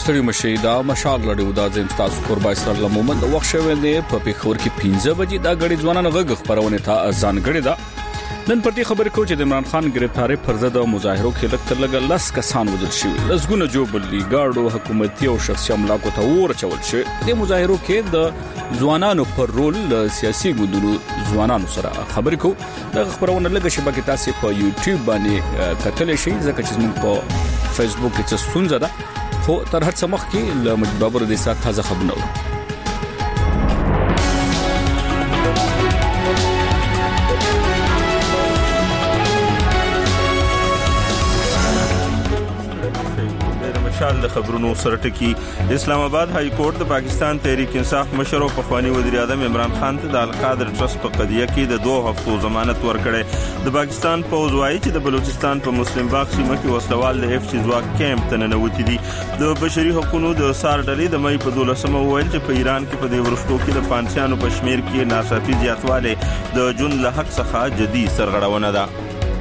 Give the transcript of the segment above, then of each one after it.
ستړي مشي دا مشال لري دا زم تاسو قربا اسرائیل مومن د وخت شوی دی په پیښور کې 15 بجې دا غړي ځوانان غږ خبرونه ته ځان غړي دا نن پرتی خبر کو چې د عمران خان گرفتاری پر ضد مظاهرو کې لکتر لګ لاس کسان وژل شوی لسګونه جوبلي ګاډو حکومتي او شخصي املاکو ته ورچول شي د مظاهرو کې د ځوانانو پر رول سیاسي ګوندونو ځوانانو سره خبر کو د خبرونه لګ شبکې تاسو په یوټیوب باندې کتل شي ځکه چې موږ په فیسبوک کې څه ستونزه ده خو تر هڅه مخ کې ل مجبور دي سات تازه خبرونه د خبرونو سره ټکی اسلام آباد های کورټ د پاکستان تحریک انصاف مشر او پخوانی وزیر اعظم عمران خان ته د القادر ټرست په قضیه کې د 2 هفتو ضمانت ورکړې د پاکستان پوز وایي چې د بلوچستان په مسلم باغ سیمه کې وسلوال د اف سی ځواک کیمپ ته ننوتي دي د بشري حقوقو د سار ډلې د مې په 12 ویل چې په ایران کې په دې ورستو کې د پانسیانو په شمیر کې ناڅاپي زیاتواله د جون له حق څخه جدي سرغړونه ده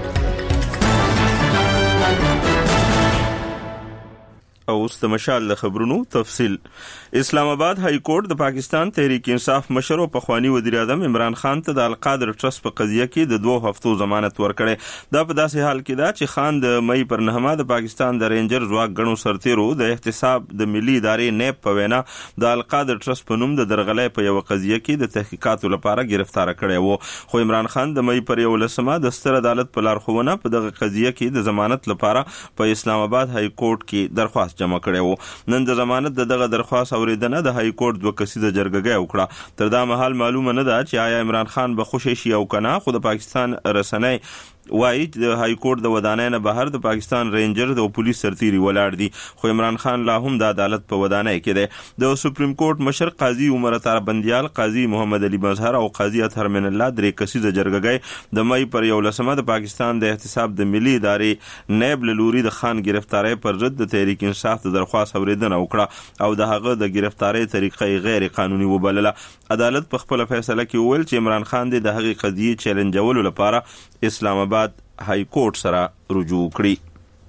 او اوس د مشال له خبرونو تفصیل اسلام آباد های کورټ د پاکستان تحریک انصاف مشر او پخوانی وزیر اعظم عمران خان ته د القادر ټرست په قضیه کې د 2 هفتو ضمانت ورکړې دا په داسې حال کې ده چې خان د مې پر 9 د پاکستان د رینجر ځواک غنو سرتیرو د احتساب د ملي ادارې نیب په وینا د القادر ټرست په نوم د درغلې په یو قضیه کې د تحقیقاتو لپاره گرفتار کړی وو خو عمران خان د مې پر 11 د ستر عدالت په لارښوونه په دغه قضیه کې د ضمانت لپاره په اسلام آباد های کورټ کې درخواست جمع کړو نن د ضمانت دغه درخواست اوریدنه د های کورټ 2 کسیزه جرګه وکړه تر دا مهال معلومه نه ده چې آیا عمران خان به خوشی شي او کنه خو د پاکستان رسنۍ وایي د های کورټ د ودانۍ نه بهر د پاکستان رینجر د پولیس سرتیري ولاړ دي خو عمران خان لا هم د عدالت په ودانۍ کې دی د سپریم کورټ مشر قاضي عمر عطا بندیال قاضي محمد علي مظهر او قاضي اطهر من الله 3 کسیزه جرګه د مې پر 11 د پاکستان د احتساب د ملي ادارې نیب لوري د خان گرفتاری پر ضد د تحریک انصاف د درخواست اوریدنه وکړه او د هغه د گرفتاری طریقې غیر قانوني وبلله عدالت په خپل فیصله کې ویل چې عمران خان د هغه قضیې چیلنجولو لپاره اسلام آباد های کورټ سره رجوع کړي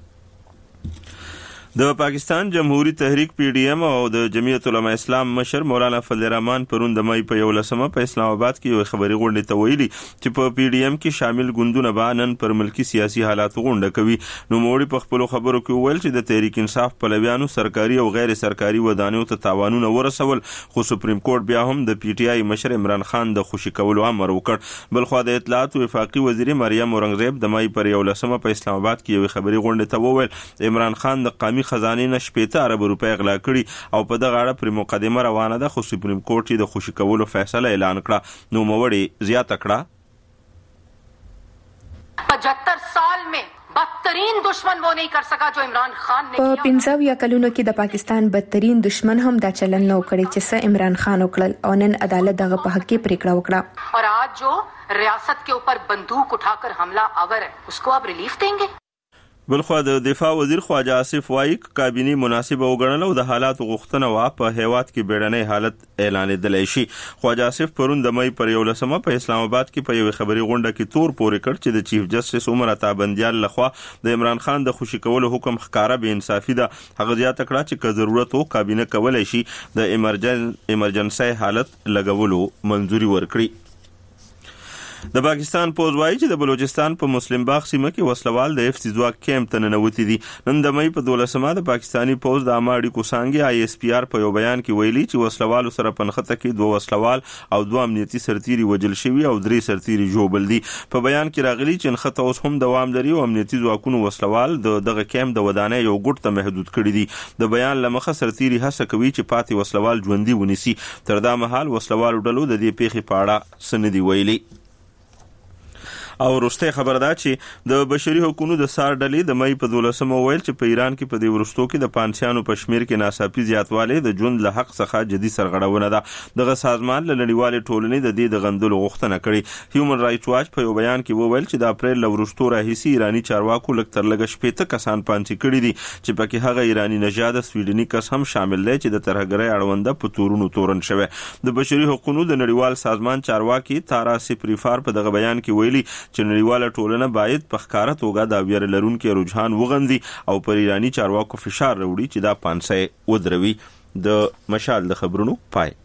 د پاکستان جمهوریت تحریک پی ډی ایم او د جمعیت علماء اسلام مشر مولانا فضل الرحمن پرون د مې په 11 په اسلام آباد کې یو خبري غونډه ته ویلي چې په پی ډی ایم کې شامل ګوندونه باندې پر ملکی سیاسي حالات غونډه کوي نو موړي په خپل خبرو کې ویل چې د تحریک انصاف په لویانو سرکاري او غیر سرکاري ودانیو ته تاوانونه ورسول خو سپریم کورټ بیا هم د پی ټی آی مشر عمران خان د خوشی کولو امر وکړ بل خو د اطلاعات او وفاقي وزیر مریم اورنګزیب د مې پر 11 په اسلام آباد کې یو خبري غونډه ته وویل عمران خان د قومي خزانه نشپې ارب روپے غلا کړي او په دغه اړه پر مقدمه روانه ده خو سپریم کورټ د خوشی کولو فیصله اعلان کړه نو موړي زیاته کړه 75 سال में بدترین دشمن वो नहीं कर सका जो इमरान खान ने किया 15 یا کلونو کې د پاکستان بدترین دشمن هم دا چلن نو کړی چې س عمران خان وکړل او نن عدالت دغه په حق کې پریکړه وکړه और आज जो रियासत के ऊपर बंदूक उठाकर हमला आवर है उसको आप रिलीफ देंगे بلخو د دفاع وزیر خواجه آصف وایي کابینه مناسبه وګڼل او د حالات غوښتنه وا په هیواد کې بیړنۍ حالت اعلان دلای شي خواجه آصف پرون د مې پر 11 په اسلام آباد کې په یو خبري غونډه کې تور پورې کړ چې د چیف جسټس عمر عطا بندیال لخوا د عمران خان د خوشی کولو حکم ښکارا به انصافي ده هغه زیاته کړه چې که ضرورت وو کابینه کولای شي د ایمرجنسي حالت لګولو منځوري ورکړي د پاکستان پوز وایي چې د بلوچستان په مسلم باغ سیمه کې وسلوال د اف سی ځواک کیمپ ته ننوتي دي نن د مې په 12 د پاکستانی پوز د اماړي کوسانګي آی اس پی آر په یو بیان کې ویلي چې وسلوالو سره پنخته کې 2 وسلوال او 2 امنیتي سرتیري وجل شوی او 3 سرتیري جوړبل دي په بیان کې راغلي چې نخته اوس هم دوام لري او امنیتي ځواکونو وسلوال دغه کیمپ د ودانۍ یو ګټ ته محدود کړی دي د بیان لمخه سرتیري هڅه کوي چې پاتې وسلوال ژوندۍ ونیسي تر دا مهال وسلوال ډلو د دې پیښې په اړه سندې ویلي او وروسته خبر ده چې د بشري حقوقو د سار ډلې د مې په 12 ویل چې په ایران کې په دې ورستو کې د پانسیانو په شمیر کې ناڅاپي زیاتواله د ژوند له حق څخه جدي سرغړونه ده دغه سازمان له نړیوال ټولنې د دې د غندلو غوښتنه کړې هیومن رائټ واچ په یو بیان کې وویل چې د اپریل له ورستو راهیسي ایرانی چارواکو لکتر لګ شپېته کسان پانسي کړي دي چې پکې هغه ایرانی نژاد سویډني کس هم شامل دی چې د ترهګرۍ اړونده په تورونو تورن شوی د بشري حقوقو د نړیوال سازمان چارواکي تارا سپریفار په دغه بیان کې ویلي چې نړیواله ټولنه باید په ښکاره توګه د ویره لرونکو رجحان وغندي او پر ایرانی چارواکو فشار راوړي چې دا پانسۍ ودروي. د مشال د خبرونو پای.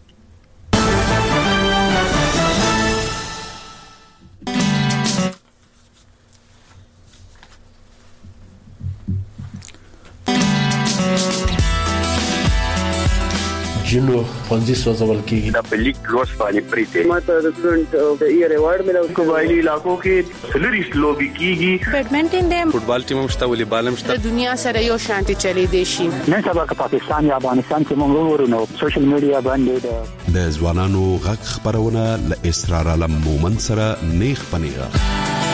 جنو پنځه سوځول کېږي د پلیک روز باندې پریته ماته د سټوډنټ د ایئر ایوارډ ملو قبایلی علاقو کې سلریس لوبي کیږي بیډمنټن د فوټبال ټیم مشته والیبال مشته د دنیا سره یو شانتي چلی دی شي. نن سبا که پاکستان یا افغانستان کې موږ ورونو سوشل میډیا باندې د ځوانانو غږ خبرونه ل اسرار علم مومن سره نیخ پنیغه.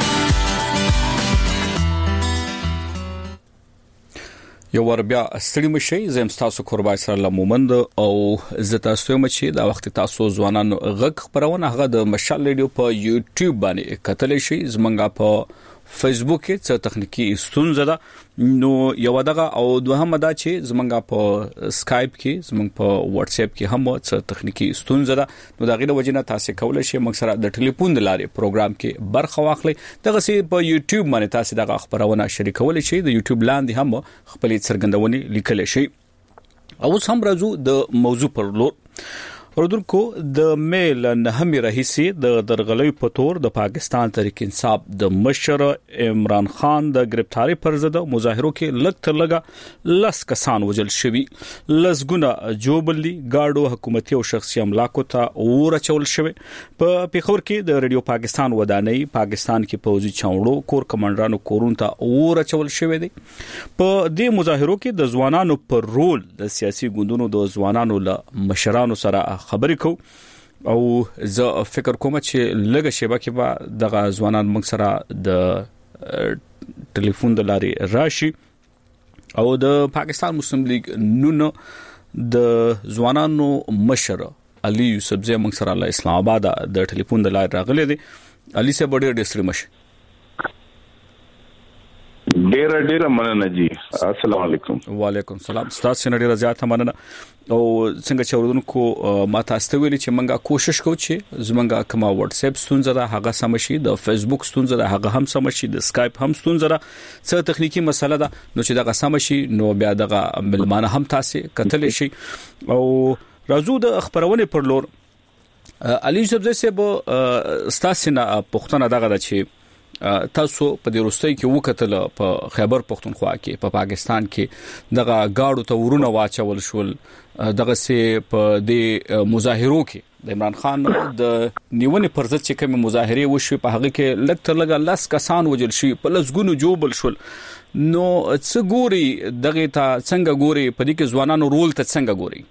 یو ور بیا ستړي مشي زم تاسو قربای سره لمومند او زتا ستوم چې دا وخت تاسو ځوانانو غږ خبرونه هغه د مشال ریډیو په یوټیوب باندې کتل شي زمونږه په فیسبوک کې څه تخنیکی ستونزه ده نو یو دغه او دوهمه دا چې زمونږه په سکایپ کې زمونږ په واتس اپ کې هم څه تخنیکی ستونزه ده نو دا غیله وجنه تاسو کولای شئ موږ سره د ټلیفون د لارې پروګرام کې برخه واخلئ. دغه سي په یوټیوب باندې تاسو دغه خبرونه شریکول شئ د یوټیوب لاندې هم خپل څرګندونې لیکل شئ. او اوس هم راځو د موضوع پر لور. ورودونکو د میل نهمي رئیسي د درغلي په تور د پاکستان تحریک انصاف د مشر عمران خان د گرفتاری پر ضد مظاهرو کې لږ تر لږه لس کسان وژل شوي لسګونه جوبلي گاډو حکومتي او شخصي املاکو ته ورچول شوی. په پیښور کې د رادیو پاکستان ودانۍ پاکستان کې پوځي چاوړو کور کمانډرانو کورون ته ورچول شوی دی. په دې مظاهرو کې د ځوانانو پر رول د سیاسي ګوندونو د ځوانانو له مشرانو سره خبرې کو او زه فکر کوم چې لږه شیبه کې به دغه ځوانان موږ سره د ټلیفون د لارې راشي او د پاکستان مسلم لیگ نونو د ځوانانو مشر علي یوسفزی موږ سره له اسلام آباد د ټلیفون د لارې راغلي دي. علي صاحب ډېر ډېر مشه ډېر مننه جی. السلام علیکم. وعلیکم السلام. تاسو نه ډېر زیات مننه او څنګه چې ورودونکو ما تاسو ویلي چې موږ کوشش کوو چې زمونږه کومه واتس اپ ستونزه ده هغه سم شي د فیسبوک ستونزه ده هغه هم سم شي د سکایپ هم ستونزه ده څه تخنیکی مسله ده نو چې دغه سم شي نو بیا دغه ملمانه هم تاسو کتل شي. او راځو د خبرونه پر لور. علي یوسفزی صاحب ستاسو نه پښتنه دغه ده چې تاسو په دې روستۍ کې وکتل په خیبر پختونخوا کې په پاکستان کې دغه گاډو ته ورونه واچول شول دغه سي په دې مظاهرو کې د عمران خان د نیونې پر ضد چې کوم مظاهره وشي په هغه کې لږ تر لږه لاس کسان وجل شي په لسګونو جوبل شول. نو څه ګوري دغه ته څنګه ګوري په دې کې ځوانانو رول ته څنګه ګوري؟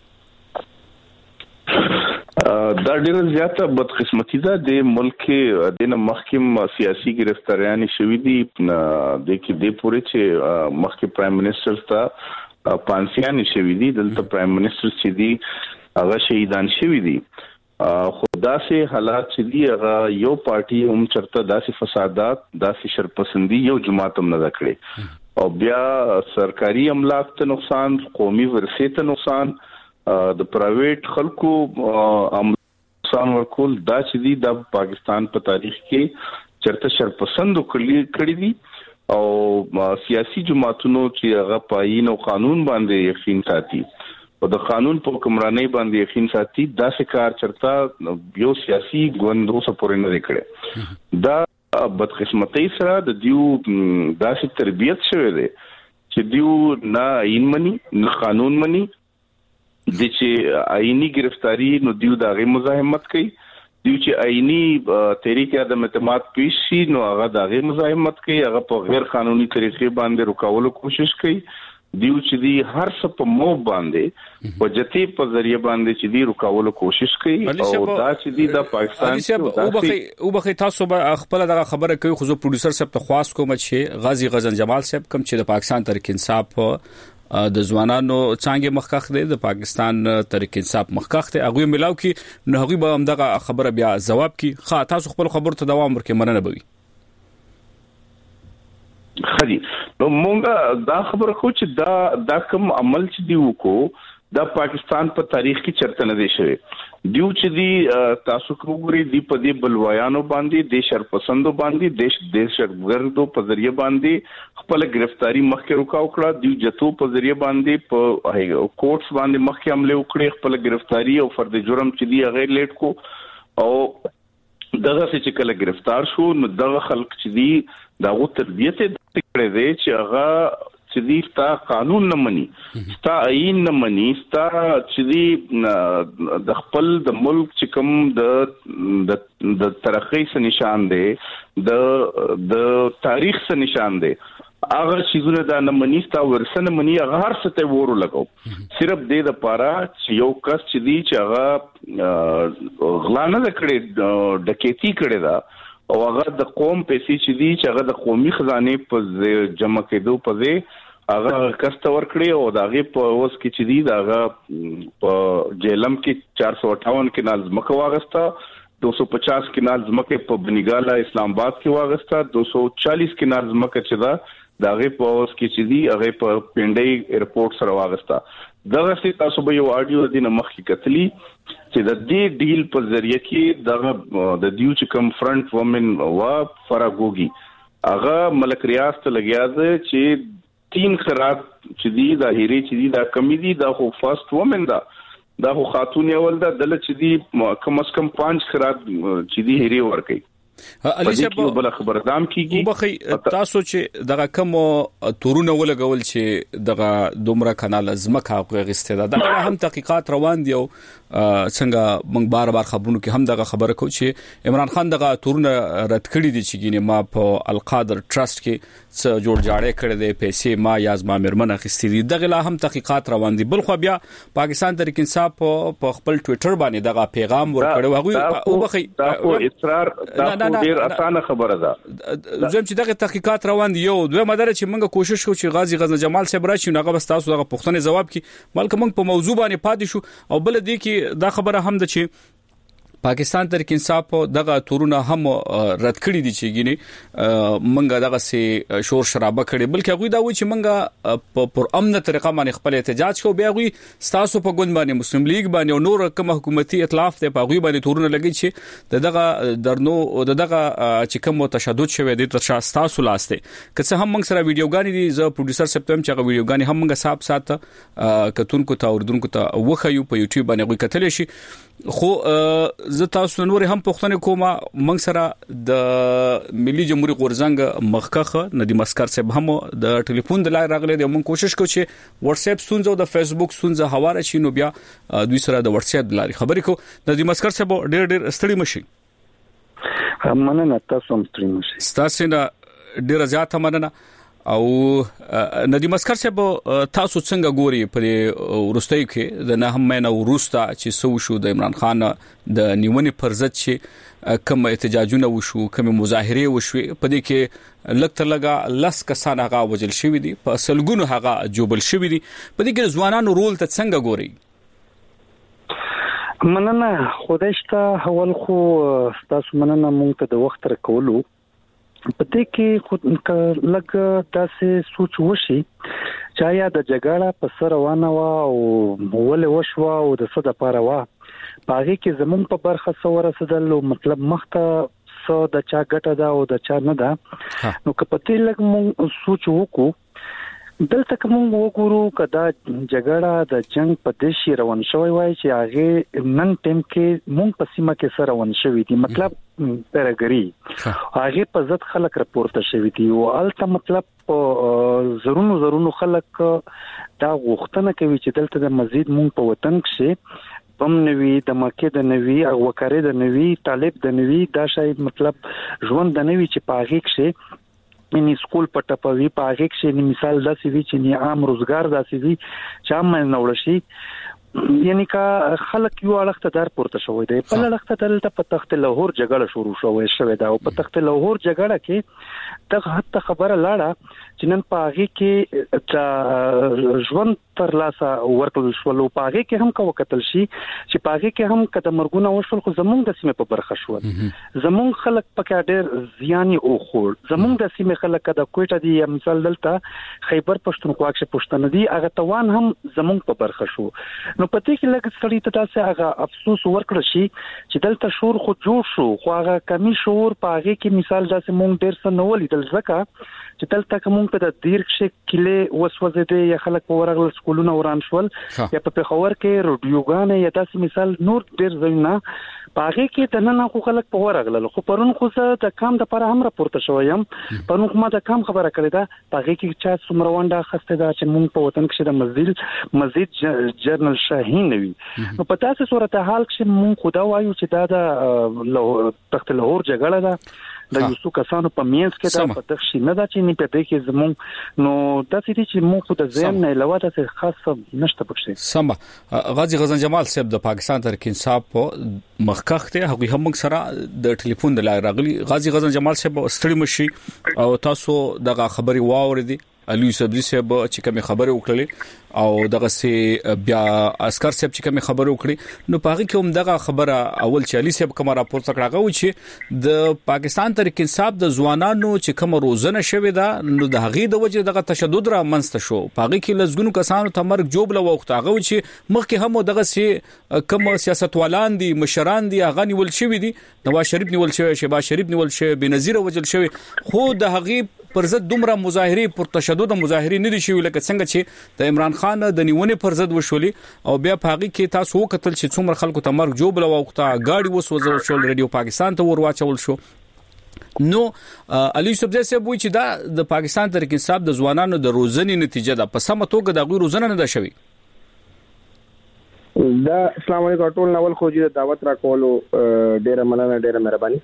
دا ډېر زیاته بدقسمتي ده د ملک د محکم سیاسي گرفتاریان شوې دي د کې د پوره چې محکم پرایم منسٹر ته پانسیان شوې دي دلته پرایم منسٹر چې دي هغه شهیدان شوې دي. خدا سي حالات چې دي هغه یو پارټي هم چرته داسې فسادات داسې شرپسندي یو جماعت هم نه کړې او بیا سرکاري املاک ته نقصان قومي ورثه ته نقصان د پرایویټ خلکو نقصان ورکول دا چې دی د پاکستان په تاریخ کې چرته شرپسند کړی دي او سیاسي جماعتونو چې هغه پاین او قانون باندې یقین ساتي او د قانون په حکمرانۍ باندې یقین ساتي دا څه چرته یو سیاسي ګوندو سپورې نه کړي. دا بدقسمتۍ سره د دیو داسې تربیت شوی دی چې دیو نه آئین مني نه قانون مني د چې آئینی گرفتاری نو دیو دا غي مزاحمت کوي دیو چې آئینی تحریک عدم اعتماد پیش شي نو هغه دا غي مزاحمت کوي هغه په غیر قانوني طریقې باندې رکاولو کوشش کوي دیو چې دی هر څه په مو باندې په جتی په ذریعہ باندې چې دی رکاولو کوشش کوي او دا چې دی د پاکستان او بخي تاسو به خپل دغه خبره کوي خو پروډوسر صاحب ته خواست کوم چې غازی غزن جمال صاحب کوم چې د پاکستان تحریک انصاف د ځوانانو څنګه مخکخ دي د پاکستان تحریک انصاف مخکخ دي هغه ملاو کی نو هغه به هم دغه خبره بیا جواب کی خا تاسو خپل خبر ته دوام ورکې مننه بوي. خدي نو مونږه دا خبره خو چې دا کوم عمل چې دی وکړو د پاکستان په تاریخ کې چرته نه دی شوی. دیو چې دی تاسو وګورئ دی په دې بلوایانو باندې د شرپسندو باندې دهشتګردو په ذریعہ باندې خپل گرفتاری مخکې روکاو کړه. دیو جتو په ذریعہ باندې په کوټس باندې مخکې حمله وکړي، خپل گرفتاری او فرد جرم چې دی غیر لیټ کو او دغه چې کله گرفتار شو نو دغه خلک چې دی دغه تربیت کړي دي چې هغه چې دی ستا قانون نه مني، ستا آئین نه مني، ستا چې دی د خپل د ملک چې کوم د ترقۍ څخه نشان دی، د تاریخ څخه نشان دی، هغه چیزونه دا نه مني، ستا ورثه نه مني، هغه هر څه ته ورو لګاو صرف دې لپاره چې یو کس چې دی چې هغه غلا نه کړي، ډکیتی کړي دا او هغه د قوم پیسې چې دی چې هغه د قومي خزانه په جمع کېدو په ځای هغه کسته ورکړي او داغه په اوس کې چې دی داغه په جیلم کې 458 کنال ځمکه واغستا، 250 کنال ځمکه په بنګالا اسلام آباد کې واغستا، 240 کنال ځمکه چې دا داغه په اوس کې چې دی هغه په پنډي ایرپورټ سره واغستا. دغه څه تاسو به یو اډیو د مخ کې کتلی چې د دې ډیل په ذریعہ کې د دیو چې کوم فرنٹ وومن وا فراغوگی هغه ملک ریاض ته لګیا ده چې 3 خرات چې دی د هری چې دی دا کمی دی دا خو فرست وومن دا خو خاتون اول دا دل چې دی کم از کم 5 خرات چې دی هری ورکي. علي صاحب بل خبردام کیږي وبخي تاسو چې دغه کوم تورونه ولګول چې دغه دومره کانال ازمکه غوښته ده هم تحقیقات روان دي او څنګه موږ بار خبرونو کې هم دغه خبره کو چې عمران خان دغه تورونه رد کړی دي چې ګینه ما په القادر ټرست کې څه جوړ جاړې کړې دي، پیسې ما یا زما مرمنه خستې دي، دغه لا هم تحقیقات روان دي. بل خو بیا پاکستان تحریک انصاف په خپل ټوئیټر باندې دغه پیغام ورکړو هغه وبخي اصرار ډیر اسانه خبره ده زم چې دغه تحقیقات روان دي. یو دوه مدار چې موږ کوشش کوو چې غازی غزنه جمال صاحب راشي نو هغه تاسو دغه پوښتنه جواب کی ملک موږ په موضوع باندې پاتې شو او بل دي کې دا خبره هم ده چې پاکستان تحریک انصاف دغه تورونه هم رد کړی دي چې ګینه منګه دغه سي شور شرابه کړي، بلکې هغه دا وایي چې منګه پر امنه طریقه باندې خپل احتجاج کو، بیا غوي ستاسو په ګوند باندې مسلم لیگ باندې او نور کوم حکومتي ائتلاف ته په غوي باندې تورونه لګي چې دغه درنو دغه چې کوم تشدد شوی دي تر تاسو لاسته که هم موږ سره ویډیوګانی دي ز پروډوسر سپتم چې هغه ویډیوګانی هم موږ صاحب ساته کتونکو ته اوردونکو ته وخیو په یوټیوب باندې غوي کتل شي. خو زه تاسو نور هم پوښتنه کوم موږ سره د ملي جمهوریت غورزنګ مخکخه ندیم اسکر صاحب هم د ټلیفون د لای راغله د موږ کوشش کوو چې واتس اپ سونځو د فیسبوک سونځه حواله شي نو بیا دوی سره د واتس اپ لاري خبرې کو. ندیم اسکر صاحب ډېر ستړي مشي مننه تاسو هم ستړي مشي تاسو نه ډېر زیات مننه. او ندیم اسکر صاحب تاسو څنګه ګوري په ورستۍ کې د نه هم مینه ورستا چې سو شو د عمران خان د نیونې پر ضد چې کوم احتجاجونه وشو کوم مظاهره وشو په دې کې لکه لګا لس کسان هغه وجل شوی دي په سلګونو هغه جوبل شوی دي په دې کې ځوانانو رول ته څنګه ګوري؟ مننه خدای شته اول خو تاسو مننه مونږ ته د وخت را کولو په دې کې خو لګ تاسو سوچ وشي چې یا د جګړه په سر روانه وا او ولې وشوا او د څه د پاره وا باغې کې زمون په برخه سره رسیدل مطلب مخته سو د چا ګټه دا او د چا نه دا نو که په دې لګ مون سوچ وکړو دلته کوم وګورو کدا جګړه د جنگ په دیشي روان شوی وای چې هغه نن ټیم کې مونږ په سیمه کې سره روان شوی دي مطلب پیراګری هغه په ځد خلک راپورته شوی دي او الته مطلب زرونو خلک دا غوښتنه کوي چې دلته د مزید مونږ په وطن کې بم نوي د مکه د نوي او وکړې د نوي طالب د نوي دا شای مطلب ژوند د نوي چې پاغې کې منی سکول پټپوي پاغه کې مثال داسې وی چې عام روزګار داسې وی چې عام نوړ شي یعنی کا خلک یو اړخته در پورته شوی دی په اړخته دلته په تخت لاهور جګړه شروع دا او په تخت لاهور جګړه کې ته حتی خبره لاړه چې نن پاغه کې ژوند تر لاسه ورکړل شو پاغه کې هم کو قتل شي چې پاغه کې هم کته مرګونه وشول خو زمونږ د سیمه په برخه شو زمونږ خلک پکې ډېر زیان او خور زمونږ د سیمه خلک د کوټه دی مثال دلته خیبر پښتونخوا کې پښتون دي هغه توان هم زمونږ په برخه شو نو پته کې لږ سړی ته تاسو هغه افسوس ورکړ شي چې دلته شور خو جوړ شو خو هغه کمی شور پاغه کې مثال داسې مونږ ډېر څه نو ولیدل ځکه چې دلته کوم په د دیرښ کله وسوځه دي یا خلک په ورغل سکولونه وران شول یا په خبر کې رادیوګان یا تاسو مثال نور ډېر زمينه پاغه کې تنه خو خلک په ورغل خو پرون خو د کام د پر هم راپورته شویم پرون خو ما د کام خبره کړې ده پاغه کې چا څومروانډه خسته ده چې مونږ په وطن کې د مسجد جنرال شاهین وي نو په تاسو صورتحال کې مونږ خدا وایو چې دا د تخت لاهور جګړه ده د یوسو کسانو په مینس کې دا په تخشي نه دا چې نه پته کې زمون نو تاسو دې چې مونږ د ځین نه علاوه د خاص نشته پکې سم غازی غزن جمال صاحب د پاکستان تحریک انصاف په مخکخته هغه هم سره د ټلیفون د لای راغلی غازی غزن جمال صاحب ستړي مشي او تاسو دغه خبري واوریدي علي سبزي صاحب چې کوم خبره وکړي او دغه سي بیا عسكر صاحب چې کوم خبره وکړي نو پاغي کوم دغه خبره اول چې علي صاحب کوم راپور څکړه غو چې د پاکستان تحریک انصاف د ځوانانو چې کوم روزنه شوې ده نو د هغې د وجه دغه تشدد را منځته شو پاغي کې لزګونو کسانو ته مرګ جوړ وخت هغه چې مخکې هم دغه سي کوم سیاستوالان دي مشران دي هغه نیول شوی دي نواز شریف نیول شوی شهباز شریف نیول شوی بنظیر وجل شوی خو د هغې پر ضد دومره مظاهره پر تشدد مظاهره نه دي شوی لکه څنګه چې د عمران خان د نیونې پر ضد وشولي او بیا پاغي کې تاسو وکتل چې څومره خلکو ته مرګ جوړ وخت غاډي وسوځول شو رادیو پاکستان ته ورواچول شو نو علي سبزي صاحب وایي چې دا د پاکستان تحریک انصاف د ځوانانو د روزنې نتیجه ده په سم توګه د غوړو روزنه نه ده شوی دا السلام علیکم ټول نوول خو جی دعوت را کولو ډیره مننه ډیره مهرباني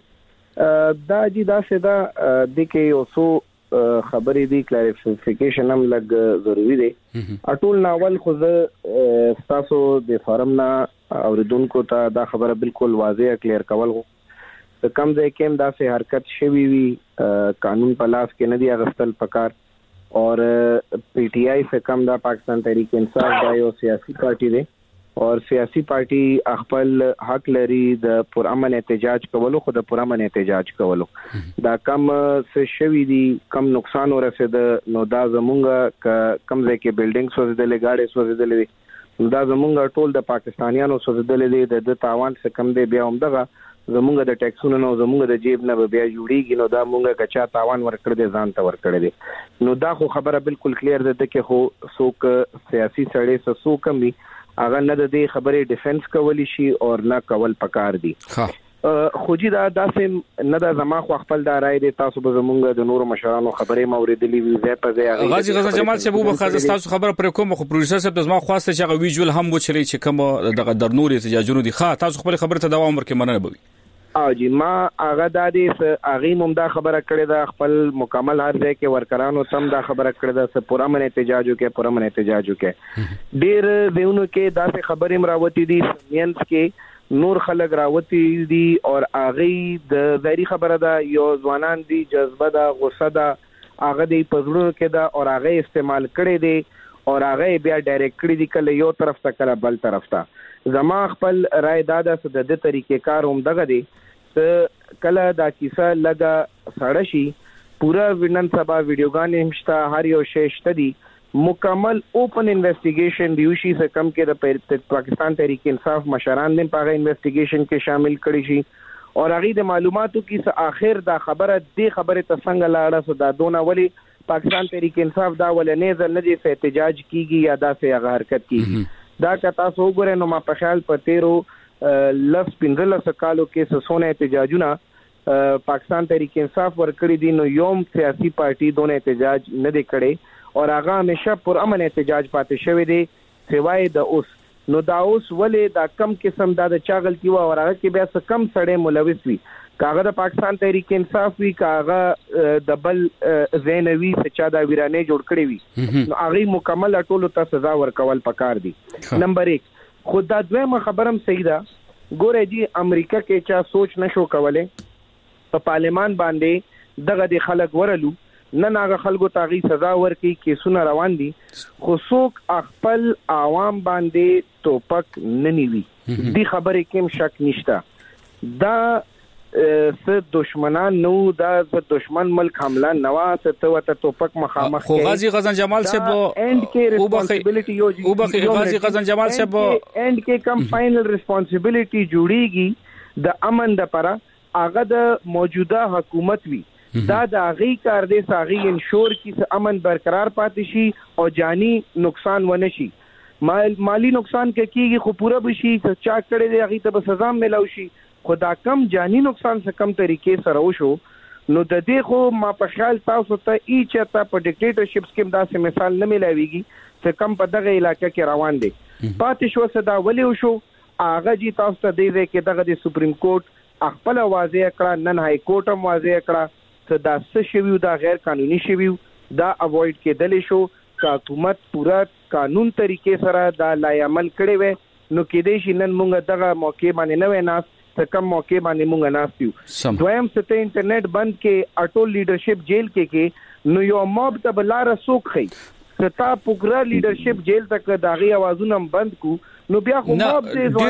دا جی دا سدا د کې اوسو خبرې دی کلیریفیکیشن هم لګ ضروری دی ټول ناول خو تاسو د فارم نه اوریدونکو ته دا خبره بالکل واضح کلیر کول غو کم ځای کې دا سه حرکت شوی وی قانون په لاس کې نه دی اغستل پکار اور پی ټی آئی سے کم دا پاکستان تحریک انصاف دا یو سیاسی پارټي دی اور سیاسی پارټي خپل حق لري د پرامن احتجاج کولو خو د پرامن احتجاج کولو دا کم څه شوی دي کم نقصان ورسید نو دا زمونږه کم ځای کې بلډینګ سوځیدلې گاډي سوځیدلې دا زمونږه ټول د پاکستانیانو سوځیدلې دي د تاوان څخه کم دی بیا هم دغه زمونږه د ټیکسونو نو زمونږه د جیب نه بیا جوړیږي نو دا مونږه کچا تاوان ورکړ دي ځان ته ورکړ دي نو دا خو خبره بالکل کلیر ده کې خو څوک سیاسي سړی څوک کم وي اغه نه د دې خبرې ډیفنس کولی شي او نه کول پکار دي خو جی دا داسې نه دا زما خو خپل دا رائے دي تاسو به زمونږ د نورو مشرانو خبرې موریدلې وي زه په ځای غازی غزن جمال صاحب به خاصه تاسو خبره پر کوم خو پروډوسر صاحب زما خواسته چې هغه ویجوال هم وچلی چې کوم دغه در نور احتجاجونو دي ښه تاسو خپل خبره ته دوام ورکړئ مننه بوي جی ما هغه د دې اغه ممدا خبره کړې ده خپل مکمل هر ځای کې ورکرانو سم دا خبره کړې ده چې پرامن احتجاجو کې ډیر دیونو کې دا څه خبرې مراوتی دي مینس کې نور خلک راوتی دي اور اغه د ظاهري خبره ده یو ځوانان دي جذبه ده غصه ده اغه د پزړو کې ده اور اغه استعمال کړي دي اور اغه بیا ډایرکټ کړي دي کله یو طرف ته کله بل طرف ته زما خپل رائے دادا د دې طریقې کار هم دغه دی کله دا کیسه لګا سړی شي پورا وینن سبا ویډیوګان همشتا هر یو شی شته دي مکمل اوپن انویسټیګیشن دی شي څخه کم کې د پاکستان تحریک انصاف مشران دې په انویسټیګیشن کې شامل کړي شي اور هغه د معلوماتو کې څه اخر دا خبره ته څنګه لاړه سو دا دونه ولی پاکستان تحریک انصاف دا ولنه ځل نه دي احتجاج کیږي یا دا څه حرکت کیږي دا که تاسو وګورئ نو ما په خیال په 13 کالو کې سونه احتجاجونه پاکستان تحریک انصاف ورکړي دي نو یوم سیاسي پارټي دونه احتجاج نه دی کړي اور هغه همیشه پر امن احتجاج پاتې شوی دی سوای د اوس نو دا اوس ولې دا کم قسم دا چاغل کی و اور هغه کې بیا څه کم سړې ملوث وي کاغه د پاکستان تحریک انصاف وی کاغه د بل زینوی سچا دا ویرانه جوړ کړی وي نو هغه مکمل ټولو ته سزا ورکول پکار دي نمبر 1 خود دا دویمه خبرم صحیح ده ګوره جی امریکا کې چا سوچ نشو کوله په پارلیمان باندې دغه د خلک ورلو نن هغه خلکو تاغي سزا ورکړي کیسونه روان دي خو څوک خپل عوام باندې ټوپک نه نیوي دی خبره کې شک نشته دا څه دشمنان نو دا دشمن ملک حمله نوا څه ته ټوپک مخامخ خو غازی غزن جمال صاحب او بخي غازی غزن جمال صاحب اند کې کم فائنل ریسپانسیبিলিټي جوړيږي د امن د پره هغه د موجوده حکومت وی دا د هغه کار دی ساغي انشور کی امن برقرار پاتې شي او جانی نقصان ونه شي مالی نقصان کېږي خو پورا بشي چا کړي دی هغه ته سزا ملو شي خدا کم جانی نقصان سے کم طریقې سره وشو نو د دې خو ما په خیال تاسو ته ایچته په ډیکټیټرشپ سکیم داسې مثال نه ملایويږي چې کم په دغه علاقې کې روان دي پاتې شو صدا ولې وشو هغه جی تاسو ته دی کې دغه د سپریم کورټ خپل واضح کړه نن های کورټ هم واضح کړه چې دا څه شوی دا غیر قانوني شوی دا اوایډ کېدل شو چې حکومت پورا قانون طریقې سره دا لایعمل کړي وي نو کې دې شي نن موږ دغه موقع باندې نه ویناس ته کم موقع باندې مونږ ناستیو دویم ست انټرنیټ بند کې اټول لیډرشپ جیل کې نو یو موب ته بلاره سوق خي ستا پوګرا لیډرشپ جیل تک داغي اوازونه بند کو نو بیا خو موب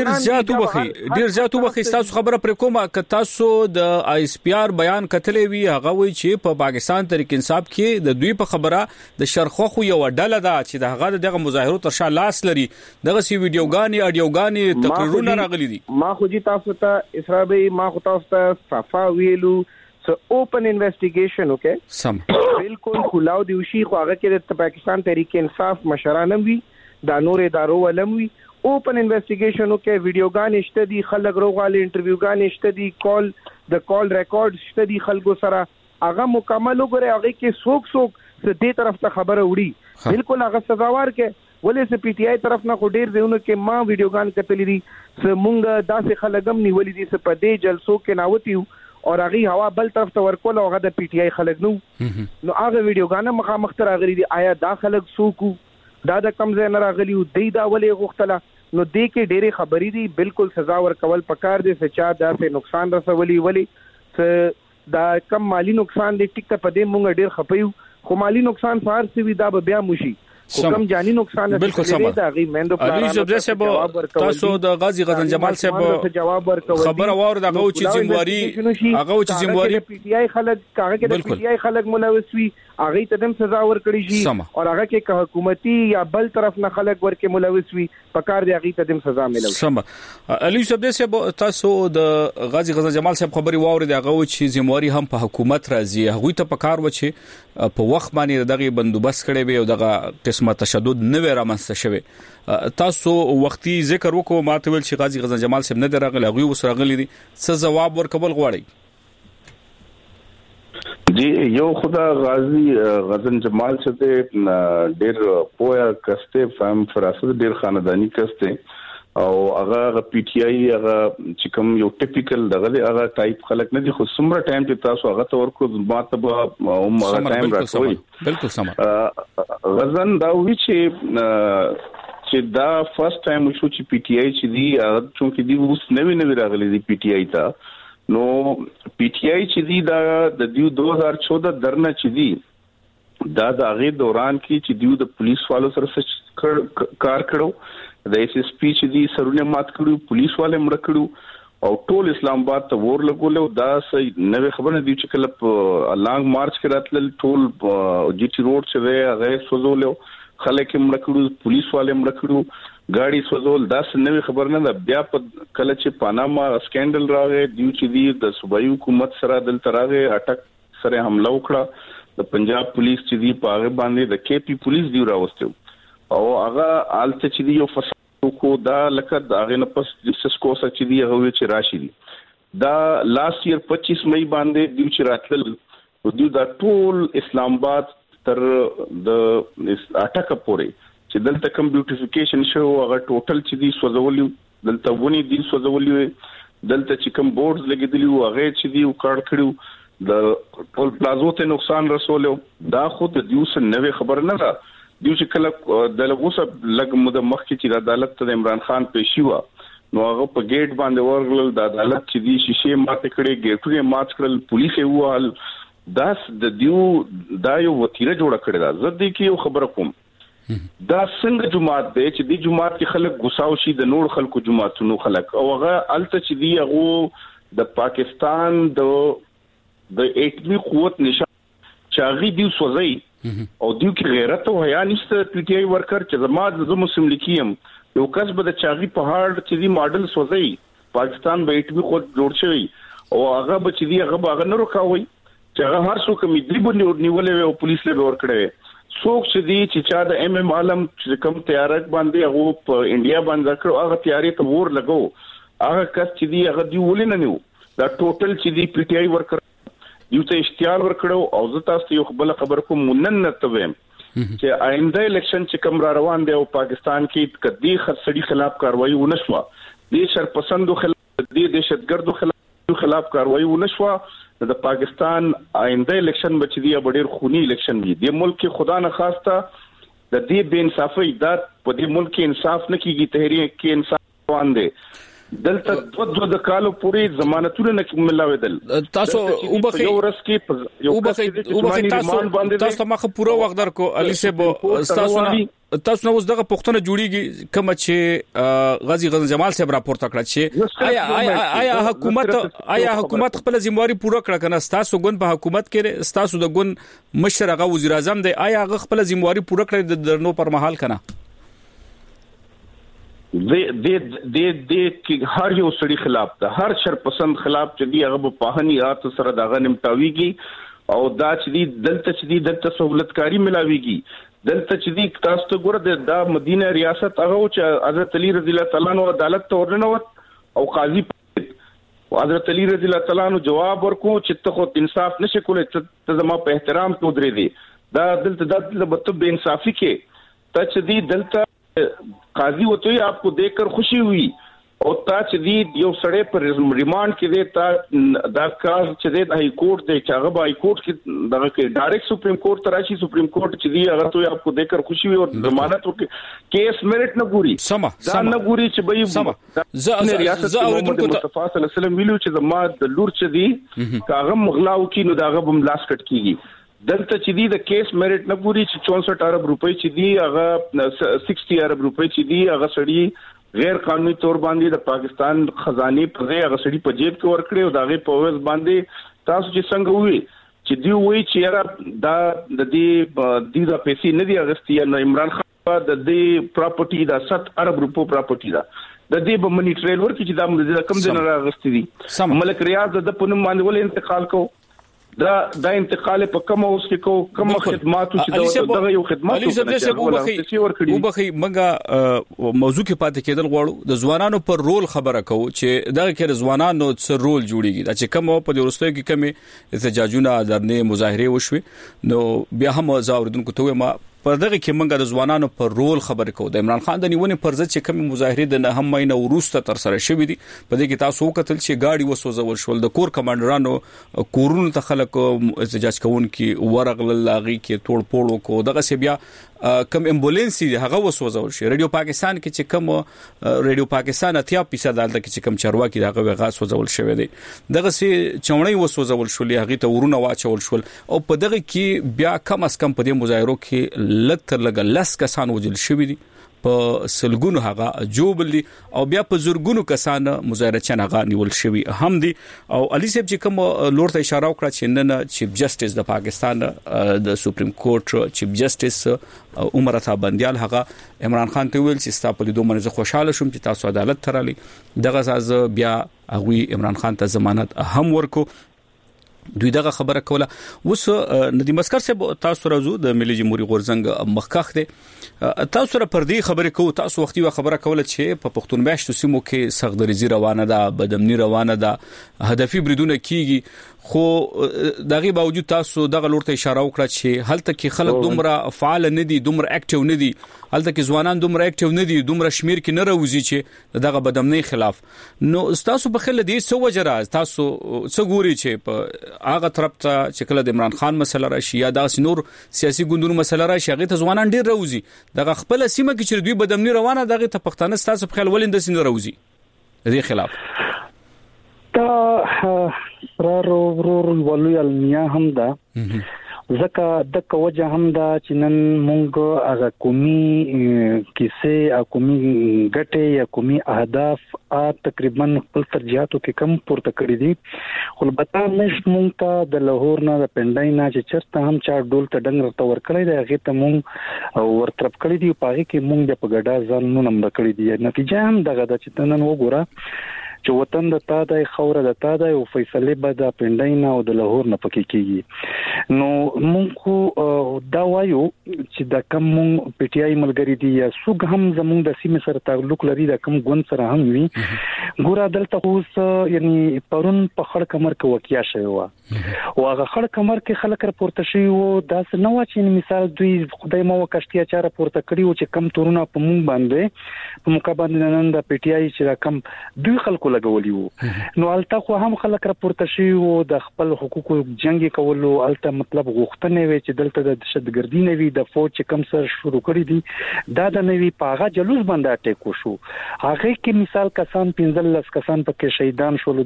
دې ډیر زیاتو بخي تاسو خبره پر کومه ک تاسو د آی اس پی آر بیان کتلې وی هغه وی چې په پاکستان تحریک انصاف کې د دوی په خبره د شرخو خو یو ډله ده چې دغه مظاهرو تر شا لاس لري دغه سی ویډیوګانی اډیوګانی تقریرونه راغلي دي ما خو جی تاسو ته اسرابي ما خو تاسو ته صفا ویلو اوپن انویسټیګیشن اوکے سم بالکل خلاو دی وشي خو هغه کې د پاکستان تحریک انصاف مشرانم وی دا نور ادارو ولم وی اوپن انویسټیګیشن وکړي ویډیوګان شته دي خلک روغالي انټرویوګان شته دي د کال ریکارډ شته دي خلکو سره هغه مکمل وګړي هغه کې څوک څه دې طرف ته خبره وړي بالکل هغه سزاوار کې ولې سه پی ټی آی طرف نه خو ډیر دیونه کې ما ویډیوګان کتلې دي چې مونږ داسې خلګم نیولې دي چې په دې جلسو کې ناوتیو او هغه هوا بل طرف ته ورکول هغه د پی ټی آی خلک نو هغه ویډیوګان مخامخ تر غلي دي آیا دا خلک سوکو دا د کم ځای نه راغلی دی دا ولې غوښتله نو دې کې ډېرې خبرې دي بالکل سزا ورکول پکار دي چې چا داسې نقصان رسولي ولې دا کم مالی نقصان دې ټیک ته پدې مونږ ډېر خپيو خو مالی نقصان فار سی وی دا بیا موشي کوم جانی نقصان بالکل سم دی مندو علي زبده صاحب تاسو د غازی غزن جمال صاحب خبر اور دغه چې زمواري هغه چې زمواري پی ټی آی خلک هغه کې د پی ټی آی خلک ملوث وي هغه ته دم سزا ورکړي شي او هغه کې حکومتي یا بل طرف نه خلک ورکه ملوث وي پکار دی هغه ته دم سزا ملوي سم علي زبده صاحب تاسو د غازی غزن جمال صاحب خبري واوري دغه چې زمواري هم په حکومت راځي هغه ته پکار و چې په وخت باندې دغه بندوبست کړي وي او دغه قسمه تشدد نه ورامسته شوی تاسو وختي ذکر وکړو ماته ویل چې غازی غزن جمال صاحب نه درغلی غوي وسرغلی دي څه جواب ورکول غواړي جی یو خدا غازی غزن جمال صاحب ډیر پویا کسته فهم فراست ډیر خاندانی کسته او هغه پی ټی آی هغه چې کوم یو ټیپیکل دغه هغه ټایپ خلک نه دي خو څومره ټایم ته تاسو هغه تور کو ماته هغه ټایم راکوي بالکل سم غزن دا وی چې دا فرست ټایم شو چې پی ټی آی چې دی هغه چې دی اوس نوې راغلي دی پی ټی آی ته نو پی ټی آی چې دی دا د 2014 درنه چې دی دا د هغه دوران کې چې دیو د پولیس والو سره کار کړو د ایس ایس پی چې دی سرونه مات کړو پولیس والے مړ کړو او ټول اسلام آباد ته ور لګول دا نوې خبره دی چې کله په لانګ مارچ کې راتل ټول جی ټی روډ چې دی هغه سوزول خلک مړ کړو پولیس والے مړ کړو गाड़ी سوزول دا نوې خبر نه ده بیا په کله چې پاناما سکینډل راغی دیو چې دی د صوبایي حکومت سره دل تراغه اٹک سره حمله وکړه د پنجاب پولیس چې دی پاغه باندې د کے پی پولیس دی راوستو او هغه آلته چې دی یو فساد کو دا لکه دا غنه پس د سسکو چې دی هغه چې راشي دی دا لاست ایئر 25 مئی باندې دیو چې راتل دیو دا ټول اسلام آباد تر د اٹک پورې چې دلته کم بیوټیفیکیشن شو هغه ټوټل چې دی سوزولي دلته ونی دی سوزولي دلته چې کم بورډز لګیدلی هغه چې دی وکړ کړو د ټول پلازو ته نقصان رسولو دا خو د دیوس نوې خبر نه ده دیو چې کله د لغوسه لګ مده مخ کې چې عدالت ته عمران خان پېښی و نو هغه په گیټ باندې ورغلل د عدالت چې دی شیشه ماته کړي گیټونه مات کړل پولیس یې وال دا یو وتیره جوړه کړې ده. زه دې کې یو خبره کوم دا څنګه جماعت دی چې د جماعت کې خلک غوساو شي د نور خلکو جماعتونو خلک او هغه الته چې دی هغه د پاکستان د ایټمی قوت نشان چاغي دی سوځي او دیو کې غیرت او حیا نشته. پی ټی آی ورکر چې زماد د مسلم لیکیم یو کس به د چاغي پهاړ چې دی ماډل سوځي پاکستان به ایټمی قوت جوړ شي او هغه به چې دی هغه نه روکاوي چې هغه هر څوک می دی نیولې او پولیس له ور کړې څوک چې دی چې چا د ام عالم چې کوم تیارک باندې هغه په انډیا باندې کړو هغه تیاری ته ور لګو هغه کس چې دی هغه دی ولې نه نیو دا ټوټل چې دی پی ټی آی ورکر یو ته اشتعال ورکړو او زه تاسو یو خبر کوم نن ته ویم چې آینده الیکشن چې کوم را روان دی او پاکستان کې کدي خرڅړي خلاف کاروایی ونشوه د شرپسندو خلاف د دهشتګردو خلاف کاروایی ونشوه د پاکستان آینده الیکشن بچی ډیر خونی الیکشن دی د ملک خدا نه خواسته د دې بے انصافي د په دې ملک کې انصاف نه کیږي تحریک کې انصاف روان دی دلته د کالو پوری ضمانتونه نه ملاویدل تاسو وبخي یو ورځ کې وبخي تاسو مخه پوره وخت درکو علي صاحب تاسو نو دغه پښتنه جوړیږي کوم چې غازی جمال صاحب راپورته کړ چې آیا حکومت خپل ذمہواری پوره کړه کنه تاسو ګون په حکومت کې تاسو د ګون مشر هغه وزیر اعظم دی آیا هغه خپل ذمہواری پوره کړی د درنو پر محل کنه د هر یو سړي خلاف ده هر شرپسند خلاف چې دی هغه په پاهنيات سره دغه نمټاويږي او دا چې دی دلته سہولتکاری ملاويږي دلته چې دی تاسو ته ګوره د مدینه ریاست هغه چې حضرت علی رضی الله تعالی عنہ عدالت ته ورنوت او قاضي حضرت علی رضی الله تعالی عنہ جواب ورکو چې ته خو انصاف نشې کولای ته زما په احترام ته درې دی دا دلته به بے انصافي کې ته چې دی دلته قاضی وته आपको देखकर खुशी हुई او تا چې دی یو سړی پر ریماند کې دی تا دا کار چې دی هاي کورټ دی چې هغه هاي کورټ کې دغه کې ډایرکټ سپریم کورټ ته راشي سپریم کورټ چې دی هغه ته आपको देखकर खुशी हुई او ضمانت ورکړي کیس میرټ نه ګوري دا نه ګوري چې به ریاست محمد مصطفی صلی الله علیه وسلم ویلو چې زما د لور چې دی کاغه مغلاو کې نو داغه بم لاس کټ کیږي دلته چې دی د کیس میرټ نه ګوري چې 64 ارب روپۍ چې دی هغه 60 ارب روپۍ چې دی هغه سړی غیر قانوني تور باندې د پاکستان خزانه پر ځای هغه سړی په جیب کې ورکړي او داغه په وځ باندې تاسو چې څنګه وي چې دی وایي چې را د دې د پیسې نه دی اغستیا نو عمران خان د دې پراپرټي دا 7 ارب روپو پراپرټي دا د دې په منی ټریل ورکړي چې دا کم ځای نه راغستې دي ملک ریاض د پونم باندې ول انتقال کو دا انتقال په کوم اوس کې کوم خدماتو چې دغه یو خدماتو وبخي منګه موضوع کې پاتې کېدل غواړو د ځوانانو پر رول خبره کوو چې دغه کې ځوانانو څه رول جوړیږي دا چې کوم په ورستۍ کې کومه احتجاجونه درنه مظاهره وشوي نو بیا هم زاوردونکو ته ما په دغه کې منګه د ځوانانو پر رول خبره کوو د عمران خان د نیونې پر ضد چې کوم مظاهره د نه هم مینه وروسته تر سره شوې دي په دې کې تاسو وکتل چې گاډي وسوځول شول د کور کمانډرانو کورونو ته خلک احتجاج کوونکي ورغل لاغي کې توړ پوړ کو دغه سی بیا کم امبولانس هغه وسوځول شي رادیو پاکستان کې چې کوم رادیو پاکستان 80% دالته کې چې کوم چارواکي دغه غاز وسوځول شوی دی دغه سی چونړی وسوځول شول هغه ته ورونه واچول شول او په دغه کې بیا کم اس کم په دې مظاهرو کې لکتر لګ لاس کسان وجل شوی دي په سلګونو هغه جوبلی او بیا په زورګونو کسان مظاهره چن هغه نیول شوی هم دي او علي صاحب چې کوم لور ته اشاره وکړه چې نن چیف جسټس د پاکستان د سپریم کورټ چیف جسټس عمر عطا بندیال هغه عمران خان ته ویل چې تاسو په دې دومره خوشاله شوم چې تاسو عدالت ترالي دغه از بیا هغه عمران خان ته ضمانت هم ورکو دوی دغه خبره کوله وس ندیم اسکر صاحب تاسو راځو د ملي جمهوریت غورزنګ مخکخ دي تاسو را پر دې خبره کوو تاسو وختي خبره کوله چې په پښتون میاشتو سیمو کې سغدريزي روانه ده بدامني روانه ده هدفي بریدونه کیږي خو دغه باوجود تاسو دغه لور ته اشاره وکړه چې هلته کې خلک دومره فعال نه دي دومره اکټیو نه دي هلته کې ځوانان دومره اکټیو نه دي دومره شمیر کې نه راوځي چې دغه بدامني خلاف نو تاسو په خله دې سو وجره تاسو څه ګوري چې په هغه طرف ته چې کله د عمران خان مسله راشي یا د نور سیاسي ګوندونو مسله راشي هغه ته ځوانان ډیر راوځي دغه خپل سیمه کې چې دوی بدامني روانه دغه ته پښتانه تاسو په خیال ولې د سینې راوځي دې خلاف تا اسرار ورور ولوی المیه هم ده ځکه د کوجه هم دا چې نن مونږ هغه کومي کیسه کومي ګټه یا کومي اهداف تقریبا خپل ترجیحاتو کې کم پورته کړی دي خو البته مونږ ته د لاهور نه د پندای نه چې چرته هم چا ډول ته ډنګ ورته ورکړی دی هغه ته مونږ ورترپ کړی دی په هغه کې مونږ په ګډا ځان نو نمبر کړی دی نتیجه هم دغه د چې نن وګوره چې وطن د تا د خوره د تا د او فیصله به د پندای نه او د لاهور نه پکې کیږي نو مونږ دا وایو چې د کم مونږ پی ټی آی ملګری دی یا سوق هم زمونږ د سیمه سره تعلق لري د کم ګوند سره هم وي ګور دلته اوس یعنی پرون په خړ کمر کې وکیا شوی و او هغه خړ کمر کې خلک راپورته شي او دا څه نو چې مثال دوی خدای مو کشتیا چاره پورته کړی او چې کم تورونه په مونږ باندې په مقابل نن د پی ټی آی چې کم دوی خلکو لګولي وو نو الته خو هم خلک راپورته شي او د خپل حقوقو جنگي کولو الته مطلب غوښتنه وي چې دلته د دهشتګردي نوي د فوج چې کم سر شروع کړی دي دا د نوي پاغه جلوس باندې اٹیک شو هغه کې مثال کسان 15 کسان پکې شهیدان شول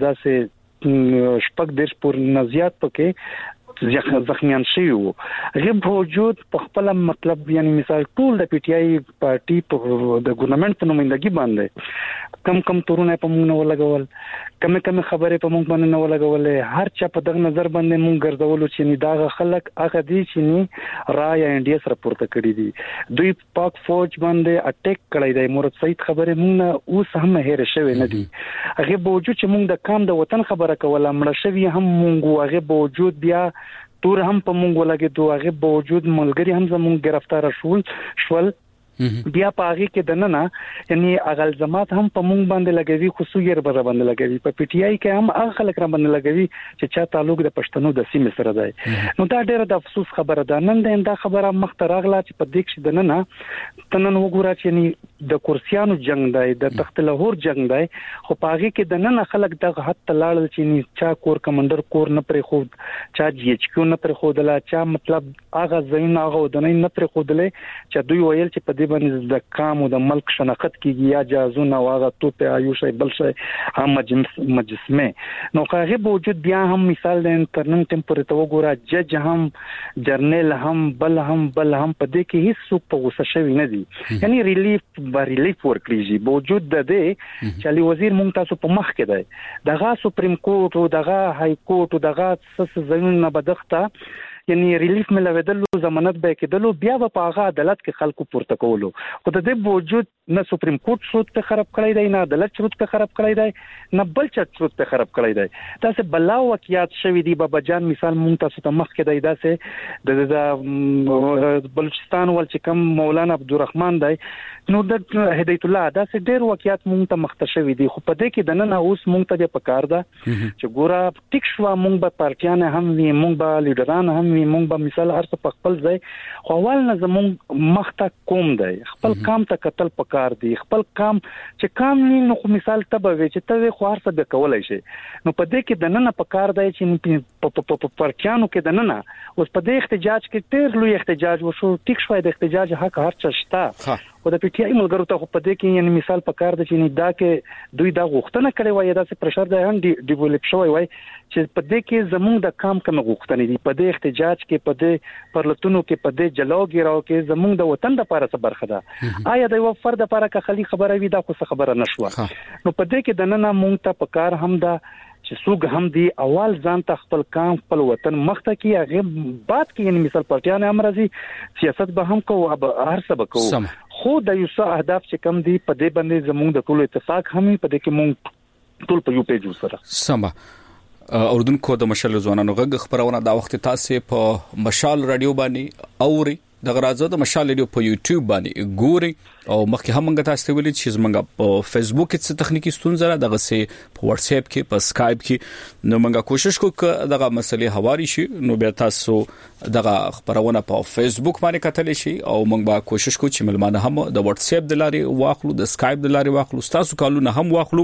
داسې شپږ دیش پر نزيات پکې زخمیان شوی وو غیب وجود په خپل مطلب یعنی مثال ټول د پی ټی آی پارټي په د ګورنمنت په نمائندګي باندې کم تورونه په موږ نه ولګول کم خبره په موږ باندې نه ولګول هر چا په دغه نظر باندې موږ ګرځولو چې نه دا خلک هغه دي چې نه رای انډیا سره پورته کړی دي دوی پاک فوج باندې اٹیک کړی دی مراد سید خبره موږ اوس هم هېر شوی نه دي هغه وجود چې موږ د کام د وطن خبره کوله مړ شوی هم موږ هغه وجود بیا تور هم په مونږ ولګي دوه هغه باوجود ملګری هم زموږ گرفتار شول بیا پاغي کې دنه یعنی اغل جماعت هم په مونږ باندې لګوي خصوصي بر باندې لګوي په پی ټی آی کې هم هغه خلک را باندې لګوي چې چا تعلق د پښتنو د سیمې سره دی نو دا ډېر د افسوس خبره ده نن دا خبره مخ ته راغله چې په دې کې دنه تنن وګورئ چې د کورسیانو جنگ دی د تخت لاهور جنگ دی خو پاغي کې دنه خلک دغه حد تلاړل چې چا کور کمانډر کور نه پرې خود چا جی ایچ کیو نه پرې خودلا چا مطلب هغه زین هغه ودنې نه پرې خودلې چې دوی ویل چې په دې باندې د کام او د ملک شناخت کیږي یا جازونه واغه توپ ایو شي بل شي هم مجسمه نو هغه وجود بیا هم مثال د انټرنل ټمپریچر وګوره جج هم جرنل هم بل هم په دې کې هیڅ څوک په غوسه شوی نه دي یعنی ریلیف ورکړي وجود د دې چې علي وزیر مونږ تاسو په مخ کې دی دغه سپریم کورټ او دغه های کورټ او دغه سس زمونه بدخته یعنی ریلیف ملویدلو ضمانت به کېدلو بیا په هغه عدالت کې خلکو پورته کولو خو د دې وجود نه سپریم کورټ شروط په خراب کړی دی نه عدالت شروط په خراب کړی دی نه بل چا شروط په خراب کړی دی دا سه بلا واقعیات شوی دی بابا جان مثال مونږ تاسو ته مخ کې دی دا سه د بلوچستان ول چې کوم مولانا عبدالرحمن دی نو د هدایت الله دا سه ډیر واقعیات مونږ ته مخ شوی دی خو په دې کې د نن اوس مونږ ته په کار ده چې ګوره ټیک شو مونږ به پارټیان هم وي مونږ به لیډران هم وي مونږ به مثال هر څه په خپل ځای خو اول نه زمونږ مخته کوم دی خپل کام ته قتل پکار دی خپل کام چې کام نو مثال تبه وي چې ته خو هر څه به کولای شي نو په دې کې د نن پکار دی چې په پارټیانو کې د نن اوس په دې احتجاج کې ډېر لوی احتجاج وشو ټیک شوی د احتجاج حق هر څه شته او د پی ټی آی ملګرو ته په دې کې یعنی مثال پکار دی چې دا کې دوی دا غوښتنه کړې وای دا چې پرشر دی هم ډیولپ شوی وای چې په دې کې زموږ د کام کوم غوښتنې دي په دې احتجاج کې په دې پرلتونو کې په دې جلوګیراو کې زموږ د وطن لپاره څه برخه ده آیا د یو فرد لپاره که خلی خبره وي دا خو خبره نشوه نو په دې کې د نن مونږ ته پکار هم ده چې سوق هم دی اول ځان ته خپل کام خپل وطن مخته کی هغه بعد کې یعنی مثال پارټیان امرزي سیاست به هم کوو هر څه به کوو خو د یو څه اهداف چې کم دي په دې باندې زموږ د ټولو اتفاق هم په دې کې مونږ ټول په یو پیج سره سم اوردونکو د مشال ځوانانو غږ خبرونه دا وخت تاسو په مشال رادیو باندې اوري د غرازو د مشال رادیو په یوټیوب باندې ګوري او مخکې هم موږ تاسو ته ویل چې زمونږ په فیسبوک کې څه تخنیکی ستونزه را دغه سه په واتس اپ کې په سکایپ کې نو موږ کوشش کوو دغه مسلې حواري شي نو بیا تاسو دغه خبرونه په فیسبوک باندې کتلی شي او موږ به کوشش کوو چې ملمانه هم د واتس اپ د لارې واخلو د سکایپ د لارې واخلو تاسو کالونه هم واخلو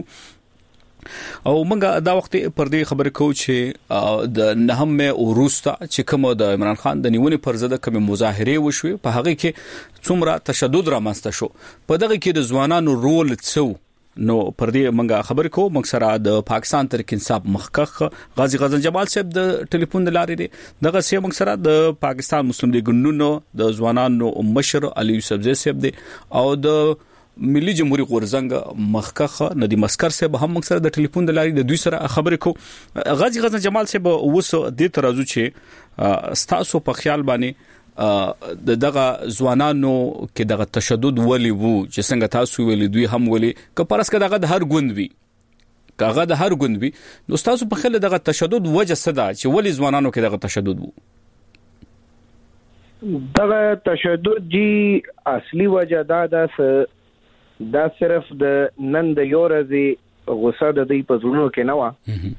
او موږ دا وخت پر دې خبرې کوو چې د نهم اوروستا چې کوم د عمران خان د نیونې پر ضد کوم مظاهره وشوي په هغه کې څومره تشدد رامنځته شو په دغه کې د ځوانانو رول څه نو پر دې منګه خبر کو مکسره د پاکستان تحریک انصاف مخکخ غازی غزن جمال صاحب د ټلیفون لارې دی دغه سه مکسره د پاکستان مسلم لیگ نونو د ځوانانو مشر علي یوسفزئی صاحب دی او د ملي جمهوریت غورزنګ مخکخ ندی مسکر صاحب هم مکسره د ټلیفون لارې د دوی سره خبرې کو غازی غزن جمال صاحب وس د ترازو چې ستاسو په خیال باندې دغه ځوانانو کې دغه تشدد ولي وو چې څنګه تاسو ویلي دوی هم ولي که پرس کې دغه د هر ګوند وي کاغه د هر ګوند وي نو تاسو په خله دغه تشدد وجه صدا چې ولي ځوانانو کې دغه تشدد وو دغه تشدد جی اصلي وجه دا صرف د نن د یورزي غوسه د دې په زړونو کې نه و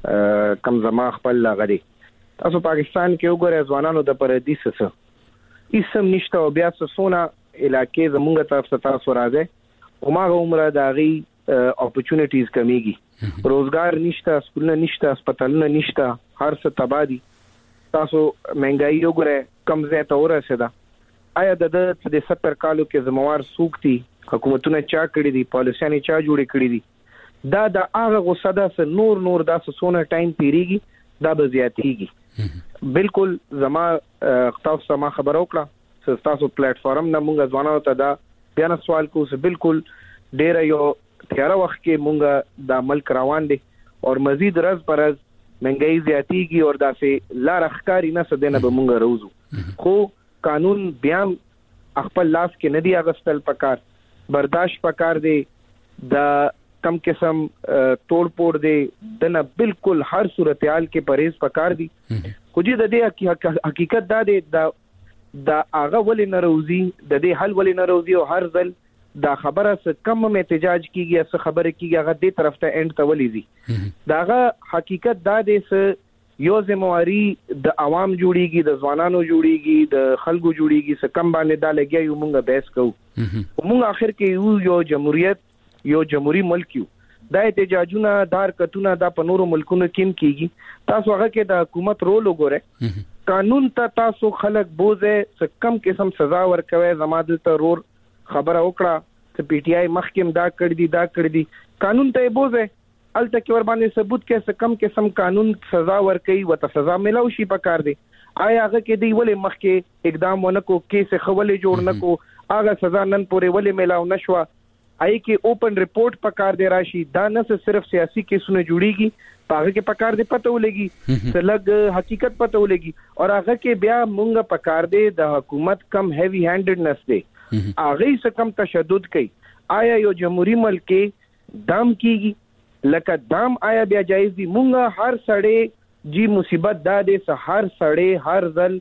کم زما خپل لغري تاسو پاکستان کې وګورئ ځوانانو د پردیس څخه اسم نشته او بیا سونه علاقې زمونږ طرف ته تاسو راځي او ما عمره داغي اپورچونټیز کمیږي روزګار نشته سکولونه نشته هسپتالونه نشته هر څه تبادي تاسو مهنګای وګورئ کم زه ته ورسېده آیا د 70 کالو کې زموار سوکتي حکومتونه چا کړی دي پالیسيانې چا جوړې کړی دي دا د هغه غوسه ده نور دا سونه ټایم پیریږي دا به زیاتېږي بالکل زما تاسو ما خبر وکړه تاسو پلیټ فارم نه مونږ ځوانانو ته دا بیا سوال کوو بالکل ډیر یو تیار وخت کې مونږ د ملک روان دي او مزید رز پرز منګي زیاتیږي او داسې لار اخکاری نه سدنه به مونږ روزو خو قانون بیا خپل لاس کې ندی اغستل پکار برداشت پکار دی د کم قسم توڑ پوڑ دی دنه بالکل هر صورتحال کې پرهیز پکار دی خو دې د دې حقیقت دا دی د هغه ولې ناروزي د دې حل ولې ناروزي او هر ځل دا خبره څه کم احتجاج کیږي څه خبره کیږي هغه دې طرف ته اند ته ولې دي داغه حقیقت دا دی څه یو ذمہواری د عوام جوړیږي د ځوانانو جوړیږي د خلکو جوړیږي څه کم باندې دا لګي یو مونږه بحث کوو مونږ اخر کې یو جمهوریت یو جمهوریت ملک یو دا احتجاجونه دار کتونه دا په نورو ملکونو کې کیږي تاسو هغه کې د حکومت رول وګورئ قانون ته تاسو خلک بوزه څه کم قسم سزا ورکوي زماده ته رور خبره وکړه چې پی ټی آی مخکیم دا کړی دي قانون ته بوزه الته کې ور باندې ثبوت کې څه کم قسم قانون سزا ورکوي وته سزا ملو شي پکار دي آیا هغه کې دی ولې مخکې اقدام ونکو کیسه خولې جوړ نکو هغه سزا نن پورې ولې ملاو نشو آی کې اوپن ریپورت پکار دی راشي دا نه صرف سیاسي کیسونه جوړیږي هغه کې پکار دی پته ولګي سلګ حقیقت پته ولګي او هغه کې بیا مونږ پکار دی د حکومت کم هیوی هینډډنس دی هغه څه کم تشدد کوي آیا یو جمهوریت ملک دام کیږي لکه دام آیا بیا جایز دی مونږ هر سړی جی مصیبت دا دی سه هر سړی هر ځل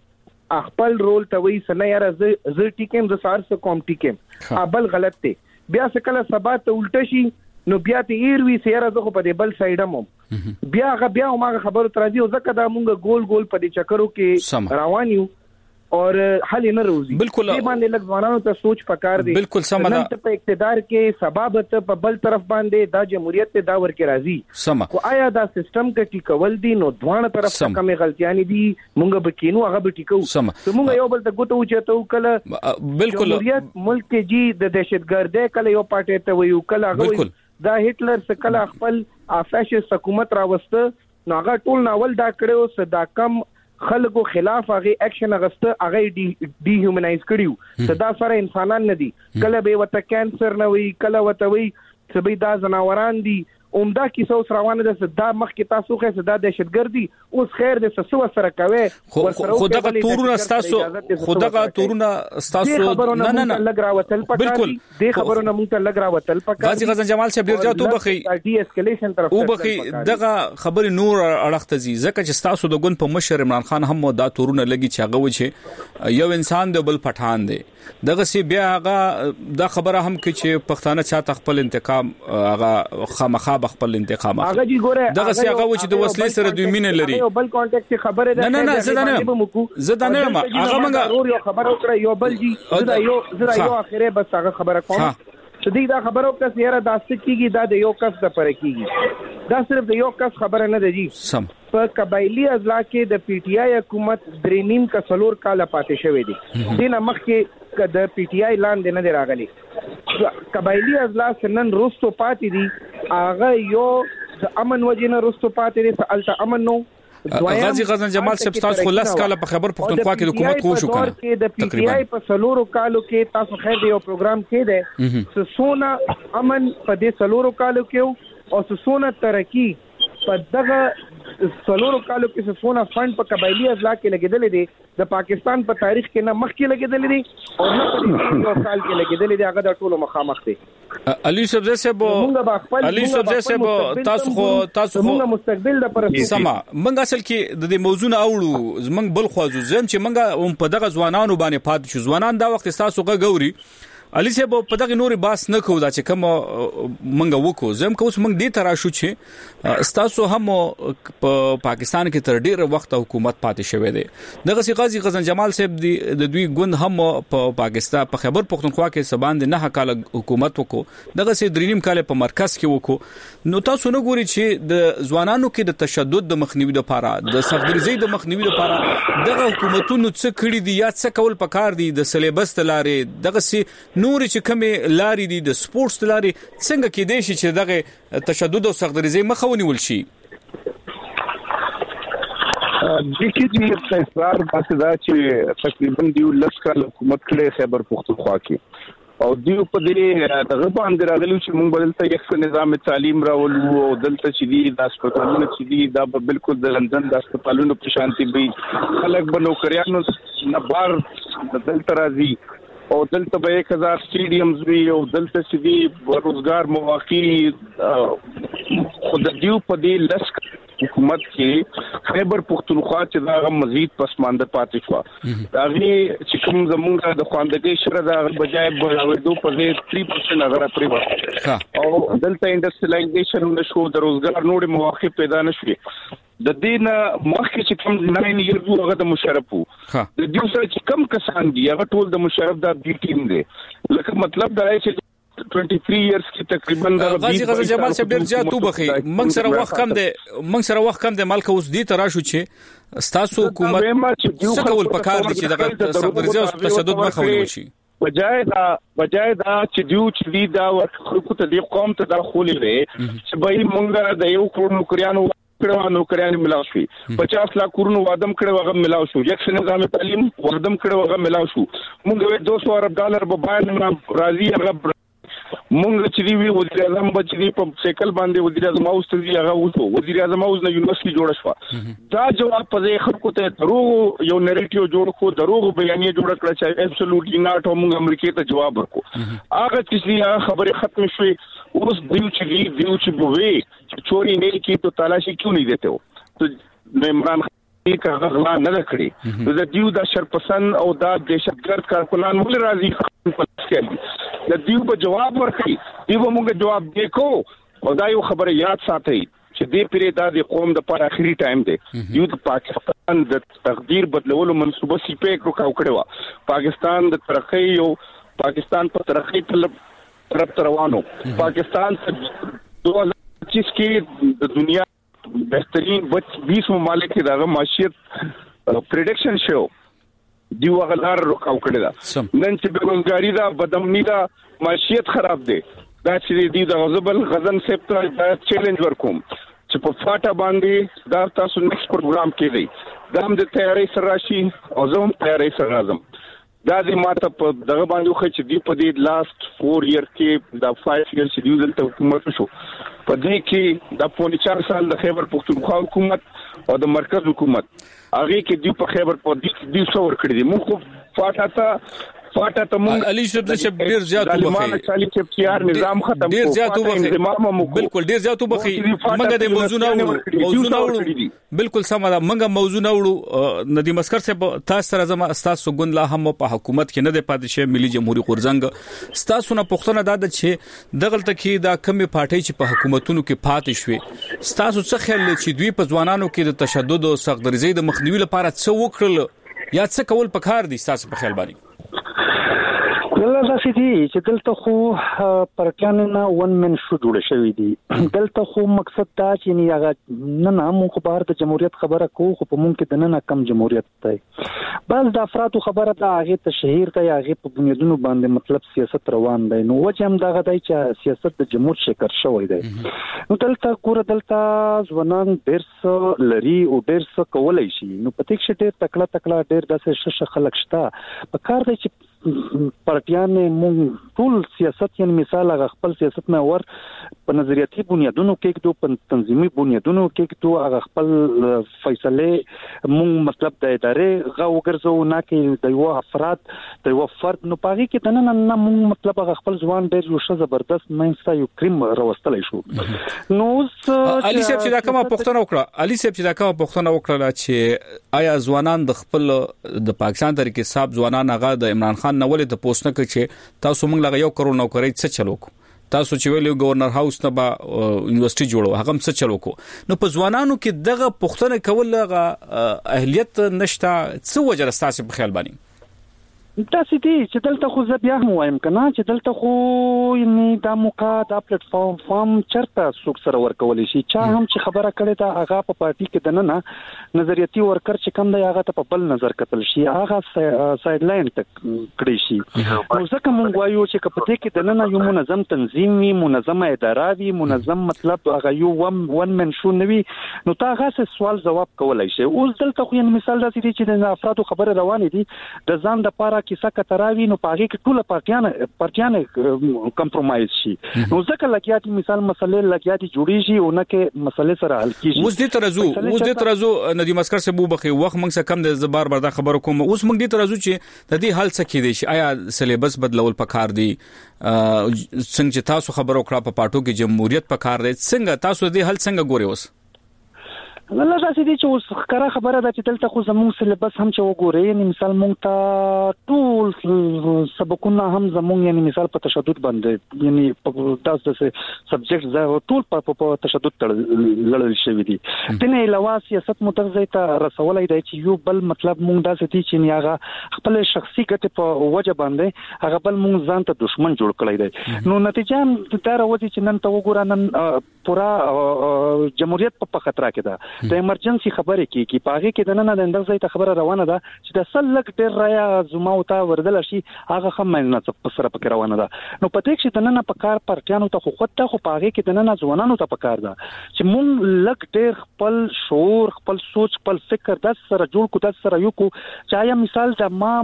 خپل رول ته وی سنه یاره ز ټیکم د سار څه کوم ټیکم ابل غلط دی بیا څکله سبا ته الټه شي نو بیا ته ایروي سیاره زغه په دې بل سایډ مو بیا ما خبرو ترازی او زکه دا مونږ ګول په دې چکرو کې روان یو اور حل نه روزي بالکل دې باندې لږ ځوانانو ته سوچ پکار دی بالکل سم ده په اقتدار کې سبب ته په بل طرف باندې دا جمهوریت ته دا ورکه راځي سم خو آیا دا سیستم کې ټیکول دي نو دوه طرف څخه کمې غلطیاں دي مونږ به کینو هغه به ټیکو مونږ یو بل ته ګوتو چته کله بالکل جمهوریت ملک کې جی د دهشتګردۍ کله یو پټه ته ویو کله هغه دا هټلر څخه کله خپل فاشیست حکومت راوسته نو هغه ټول ناول دا کړو صدا کم خلکو خلاف هغه اکشن غسته هغه ډی هیومنایز کړیو صدا سره انسانان نه دي کله به وته کانسر نه وي کله وته وي چې به دا زناوران دي عمده کیسه اوس روانه ده صدا مخ کې تاسو خو صدا دهشتګردي اوس خیر د سسو سره کوي خدغه تورونه تاسو خدغه تورونه تاسو نه نه لګراوتل پکاري د خبرونه مونږ ته لګراوتل پکاري غازی غزن جمال صاحب ډیر ځاتو بخي ډي اسکلیشن طرف او بخي دغه خبر نور اړخته زی زکه چې تاسو د ګون په مشر عمران خان هم دا تورونه لګي چې هغه و چې یو انسان د بل پټان دی دغه سی بیا هغه دا خبره هم کې چې پښتانه چا خپل انتقام هغه خامخا خپل انتقام هغه جی ګوره دغه سی هغه و چې د وسلې سره دوی مینه لري یو بل کانټیکټ خبره ده نه زه نه ما هغه منګه یو خبره وکړه یو بل جی زدا یو اخره بس هغه خبره کوم چې دا خبره وکړه چې یاره داسې کیږي دا د یو کس د پره کیږي دا صرف د یو کس خبره نه ده جی سم په قبایلی اضلاع کې د پی ټی آی حکومت درې نیم کسلور کال پاتې شوی دی دینه مخکې د پی ټی آی لاندې نه دی راغلی قبایلی اضلاع سنن روستو پاتې دي هغه یو د امن وجنه رستو پاتې دي سالته امن نو غازی غزن جمال صاحب تاسو خو لاس کاله په خبر پښتونخوا کې د حکومت خو شو کنه د پی ټی آی په سلورو کالو کې تاسو خیر دی یو پروګرام کې ده سونه امن په دې سلورو کالو کې او سونه ترقی په دغه سلورو کالو کې سونه فند په قبایلی اضلاع کې لګیدل دي د پاکستان په تاریخ کې نه مخکې لګیدل دي او نه په یو کال کې لګیدل دي هغه د ټولو مخامخ دي علي صاحب تاسو خو مستقبل د پر سما منګ اصل کې د دې موضوع نه اوړو زمنګ بل خوازو زم چې منګ په دغه ځوانانو باندې پات شو ځوانان دا وخت تاسو غوري علي صاحب په دغه نوري باس نه کو دا چې کوم منګ وکړو زم کوس منګ دې ترا شو چې تاسو هم په پاکستان کې تر ډیره وخت حکومت پاتې شوی دی دغه سي غازی غزن جمال صاحب د دوی ګوند هم په پاکستان په خیبر پختونخوا کې سبان د نه کال حکومت وکړو دغه سي دریم کال په مرکز کې وکړو نو تاسو نه ګوري چې د ځوانانو کې د تشدد د مخنیوي لپاره د سختګریزۍ د مخنیوي لپاره دغه حکومتونو څه کړی دي یا څه کول پکار دي د سلیبس تلارې دغه سي نور چې کومه لارې دي د سپورتس لارې څنګه کې دي چې دغه تشدد او سختګریزۍ مخاوني ول شي د کې چې اصرار باسي دا چې تقریبا دیو لسکل حکومت کړي خیبر پختونخوا کې او دیو په دې دغه باندې راغلي چې موږ بدلته یک نظام تعلیم راولو او دلته چې دي د هسپتالونو چې دي دا بالکل د لندن د هسپتالونو په شانتي وي خلک به نوکریانو نه بار دلته راځي او دلته به 1000 سټیډیمز وی او دلته چې دي روزګار مواقع خود دیو په دې لسک حکومت کې خیبر پختونخوا چې دا مزید پسمانده پاتې شو دا غي چې کوم زمونږ د خواندګۍ شره دا بجای بلاوېدو په 3% هغه پرې او دلته انډستریالایزیشن نشو د روزګار نوې مواقع پیدا نشوي د دین مخکې چې کوم نه یو هغه د مشرف وو د دې سره چې کم کسان دي هغه ټول د مشرف د ټیم دي لکه مطلب دا چې 23 ایئرز کې تقریبا غازی غزل جمال صاحب ډیر زیات وبخي موږ سره وخت کم د مالک اوس دی تراشو چې ستاسو حکومت څه کول پکار دي چې دغه سختګریزۍ او تشدد مخاوني وشي بجای دا چې دیو چې دا ورکو ته دی قوم ته دا خولې وي چې به موږ د یو کور نوکریانو نوکریان ملاو شي 50 लाख کورونو وادم کړو هغه ملاو شو یک نظام تعلیم وادم کړو هغه ملاو شو موږ $200 ارب به باندې راضي هغه مونږ چې دی وزیر اعظم بچی په سیکل باندې وزیر اعظم اوس ته هغه وته وزیر اعظم اوس نه یونیورسيټي جوړ شو دا جواب په خلکو ته دروغ یو نریټیو جوړ کو دروغ بیانیه جوړ کړ چې ابسولوټلی ناټ موږ امریکای ته جواب ورکو هغه چې خبره ختم شوه اوس دیو چې بووي چوری نه کی تو تلاشي کیوں نہیں دیتے ہو تو عمران کا غلا نه کړی د دیو د شرپسند او د دهشتګرد کارکونان ول راضي د دیو په جواب ورکړي دیو موږ جواب دیکو او دا یو خبره یاد ساتي چې دې پیری د قوم د پر اخري ټایم دی یو د پاکستان د تقدیر بدلولو منصوبه سی په کړو پاکستان د ترقی او پاکستان په ترقی طرف روانو پاکستان 2025 کې د دنیا بهترین 20 ممالک کې دغه معیشت پریډکشن شو دیو غلار رکاو کړی دا نن چې بیروزګاری دا بدامنی دا معیشت خراب دی دا چې دی د غزن سپټر دا چیلنج ورکوم چې په فاټا باندې دا تاسو نیکسټ پروګرام کې دی دا هم د تیاری سره راشي او زه هم تیاری سره راځم دا د ماته په دغه باندې خو چې دی په دې لاست 4 ایئر کې دا 5 ایئر چې دی دلته حکومت شو په دې کې د 4 سال د خیبر پختونخوا حکومت او د مرکز حکومت هغه کې دی په خیبر په دې څور کړی دی موږ فاټا ته موږ علي صاحب ډیر زیات وبخي نظام ختم ډیر زیات وبخي بالکل ډیر زیات وبخي موږ د موضوع نه بالکل سم ده موږ موضوع نه وړو ندیم اسکر صاحب تاسو سره زما استاد سګون لا هم په حکومت کې نه د پادشه ملي جمهوریت غورزنګ تاسو نه پښتنه ده چې دغلت کې دا کمی پارټي چې په حکومتونو کې پاتې شوي تاسو څه خیال چې دوی په ځوانانو کې د تشدد او سختګریزۍ د مخنیوي لپاره څه وکړل یا څه کول پکار دي تاسو په خیال باندې داسې دي چې دلته خو پارټیان نه ون من شو جوړ شوی دي دلته خو مقصد دا چې نه هغه نه موږ په اړه د جمهوریت خبره کوو خو په ممکن د نه کم جمهوریت دی بعض د افرادو خبره دا هغه تشهیر کوي هغه په بنیادونو باندې مطلب سیاست روان دی نو وجه هم دا غدای چې سیاست د جمهور شکر شوی دی نو دلته دلته ځوانان ډېر څه لري او ډېر څه کولای شي نو پاتې چې ډېر تکړه ډېر داسې شش خلک شته په کار دی چې پارټیان مونږ ټول سیاست یعنی مثال هغه خپل سیاست نه ور په نظریاتي بنیادونو کې دو په تنظیمي بنیادونو کې دو هغه خپل فیصله مونږ مطلب د ادارې غوګرځو نه کې د یو افراد د یو فرد نو پاږي کې د نن مونږ مطلب هغه خپل ځوان ډېر یو ښه زبردست مینستا یو کریم راوستلی شو نو علي صاحب چې دا کومه پوښتنه وکړه چې آیا ځوانان د خپل د پاکستان تحریک انصاف ځوانان هغه د عمران خان نو ولې د پوسټ نه چې تاسو موږ لغه 1 کروڑ نوکری څه چلو تاسو چې ویلو گورنر هاوس ته به یونیورسيټي جوړو هغه څه چلو کو نو په ځوانانو کې دغه پوښتنه کول لغه اهلیت نشته څه وجه راستاسو په خیال باندې تاسې دي چې دلته خو زه بیا هم وایم کنه چې دلته خو یعنی دا موقع دا پلیټ فارم چرته څوک سره ورکول شي چا هم چې خبره کړې ده هغه په پارټي کې دنه نظریاتي ورکر چې کوم دی هغه ته په بل نظر کتل شي هغه سایډ لاین تک کړی شي نو ځکه مونږ وایو چې کپته کې دنه یو منظم تنظیم وي منظمه اداره وي منظم مطلب هغه یو ون من شو نوي نو تا هغه سوال جواب کولای شي اوس دلته خو یعنی مثال دا چې د افرادو خبره روانه دي د ځان د پاره کیسه کتراوی نو پاږي کې ټول پارټیان کمپرمایز شي نو ځکه لکياتي مثال مسلې لکياتي جوړیږي او نه کې مسلې سره حل کیږي اوس دې ترازو ندیم اسکر سے بو بخي وخت موږ څخه کم د زبر بردا خبرو کوم اوس موږ دې ترازو چې د دې حل څه کې دي چې آیا سلیبس بدلول پکار دي څنګه چې تاسو خبرو کړه په پټو کې جمهوریت پکار دي څنګه تاسو دې حل څنګه ګوري اوس الله تاسو دې چې اوس ښکارا خبره ده چې دلته خو زموږ سلیبس هم چې وګورئ یعنی مثال مونږ ته ټول سبقونه هم زموږ یعنی مثال په تشدد باندې یعنی په تاسو سبجیکټ زه ټول په تشدد لړل شوی دي تنه علاوه سیاست متغذې ته رسولای دی چې یو بل مطلب مونږ داسې دي چې هغه خپل شخصي ګټه په وجه باندې هغه بل مونږ ځان ته دشمن جوړ کړی دی نو نتیجه دا راوځي چې نن ته وګورئ نن پورا جمهوریت په خطر کې ده د ایمرجنسي خبره کې پاږي کې د نن د اندازې ته خبره روانه ده چې د سلک ډیر رایا زما او تا وردل شي هغه هم نه څه سره پکې روانه ده نو پته چې د نن په کار پارټیانو ته خو خود ته خو پاږي کې د نن ځوانانو ته پکار ده چې مونږ لک ډیر خپل شعور خپل سوچ خپل فکر د سره جوړ کو د سره یو کو چې یا مثال د ما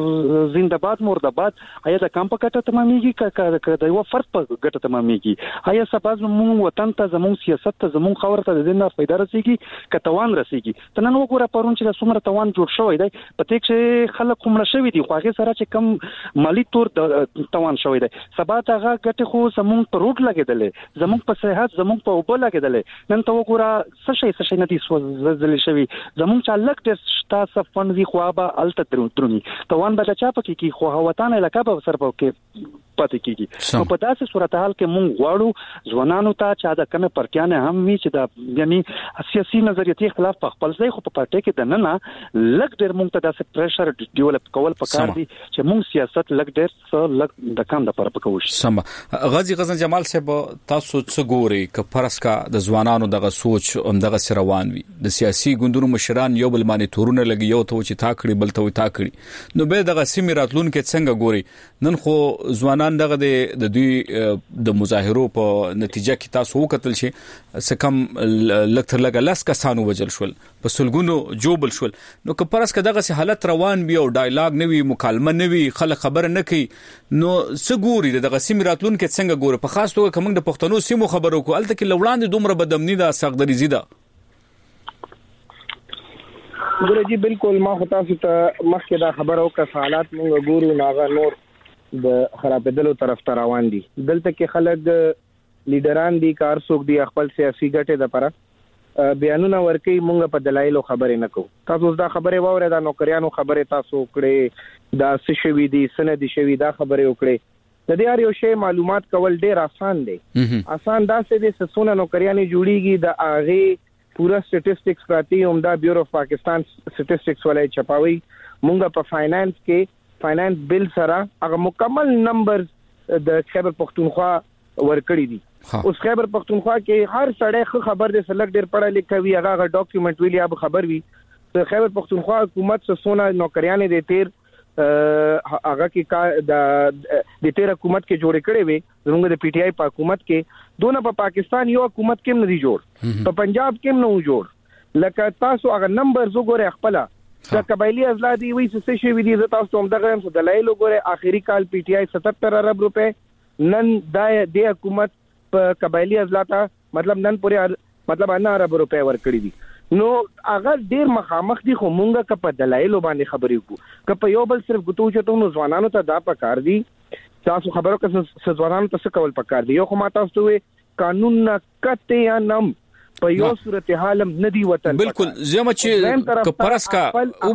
زنده‌باد مرده‌باد آیا د کم په کټه تمامېږي د یو فرد په ګټه تمامېږي آیا سباز مونږ وطن ته زموږ سیاست ته زموږ خبره ته د دې نه فائدہ رسیږي کتوان رسیږي تنن وګوره پرون چې د څومره توان جوړ شوی دی پته چې خلک کومړه شوی دي خو هغه سره چې کم مالی تور توان شوی دی سبا ته هغه ګټه خو زمونږ په روټ لګیدلې زمونږ په صحت زمونږ په اوبه لګیدلې نن ته وګوره څه شي نه دي زلزلې شوی زمونږ چې لک ټیسټ تاسو فند وی خو به الته درونی توان به چا پکې کی خو هوتانه علاقه به سر پکې پاتې کیږي نو په داسې صورتحال کې مونږ غواړو ځوانانو ته چې دا کمه پرتیان هم وي چې دا یعنی سیاسي نظریاتي اختلاف په خپل ځای خو په پارټي کې د نن لک ډیر مونږ ته داسې پریشر ډیولپ کول پکار دي چې مونږ سیاست لک ډیر څه لک د کم د پر پکوي سم غازی غزن جمال صاحب تاسو څه ګوري ک پرسکا د ځوانانو دغه سوچ دغه سروان وي د سیاسي ګوندونو مشران یو بل باندې تورونه لګي یو ته چې تا کړی بل ته تا کړی نو به دغه سیمه راتلون کې څنګه ګوري نن خو ځوانان دغه د دوی د مظاهرو په نتیجه کې تاسو وکتل شي سکم لکتر لګا لاس کسانو وجل شول په سلګونو جوبل شول نو که پرس کداغه سي حالت روان بي او ډایلاګ نوي مکالمه نوي خلک خبر نه کوي نو سګوري دغه سیمه راتلون کې څنګه ګوره په خاص توګه کوم د پښتنو سیمو خبرو کو الته کې لوړاندې دومره بدمنی دا سغدري زیده ګورې جی بالکل ما خو تاسو ته مخکې دا خبرو کا حالات موږ ګورو ناغه نور د خرابېدلو طرف ته روان دي دلته کې خلک لیډران دي کار څوک دي خپل سیاسي ګټې د لپاره بیانونه ورکي مونږ په دلایل خبرې نه کوو تاسو دا خبره واورئ دا نوکریانو خبره تاسو کړې دا څه شوی دي سند شوی دا خبره وکړي د دې اړ یو شی معلومات کول ډیر آسان دي آسان دا څه دي سونه نوکریانې جوړیږي د اغه پورا سټیټسټکس پراتی عمده بیورو آف پاکستان سټیټسټکس ولای چپاوي مونږ په فاینانس کې فاینانس بل سره هغه مکمل نمبر د خیبر پختونخوا ورکړی دي. اوس خیبر پختونخوا کې هر سړی خبر دې سلګ ډیر پړه لیکوي هغه ډاکومنٹ ویلی اب خبر وي. خیبر پختونخوا حکومت سونه نوکریانې د تیر هغه کې د تیر حکومت کې جوړ کړي وي زموږ د پی ټی آی په حکومت کې دونه په پاکستان یو حکومت کې نه دی جوړ په پنجاب کې نه جوړ لکه تاسو هغه نمبر وګورئ خپل د قبایلی ازلادي وي څه شي وي د تاسو هم دغه هم دلایل وګورئ اخیری کال پی ټی آی 77 ارب روپے نن د حکومت په قبایلی ازلاتا مطلب نن پورې مطلب 9 ارب روپے ورکړي دي. نو اگر ډیر مخامخ دي خو مونږه کپ دلایل باندې خبرې وکړو کپ یو بل صرف ګټو چته نو ځوانانو ته دا پکار دي تاسو خبرو کې ځوانانو ته څه کول پکار دي یو خو ماته تاسو قانون نه کته یا نم په یو صورتحال ندی وطن بالکل زما چې کپرس کا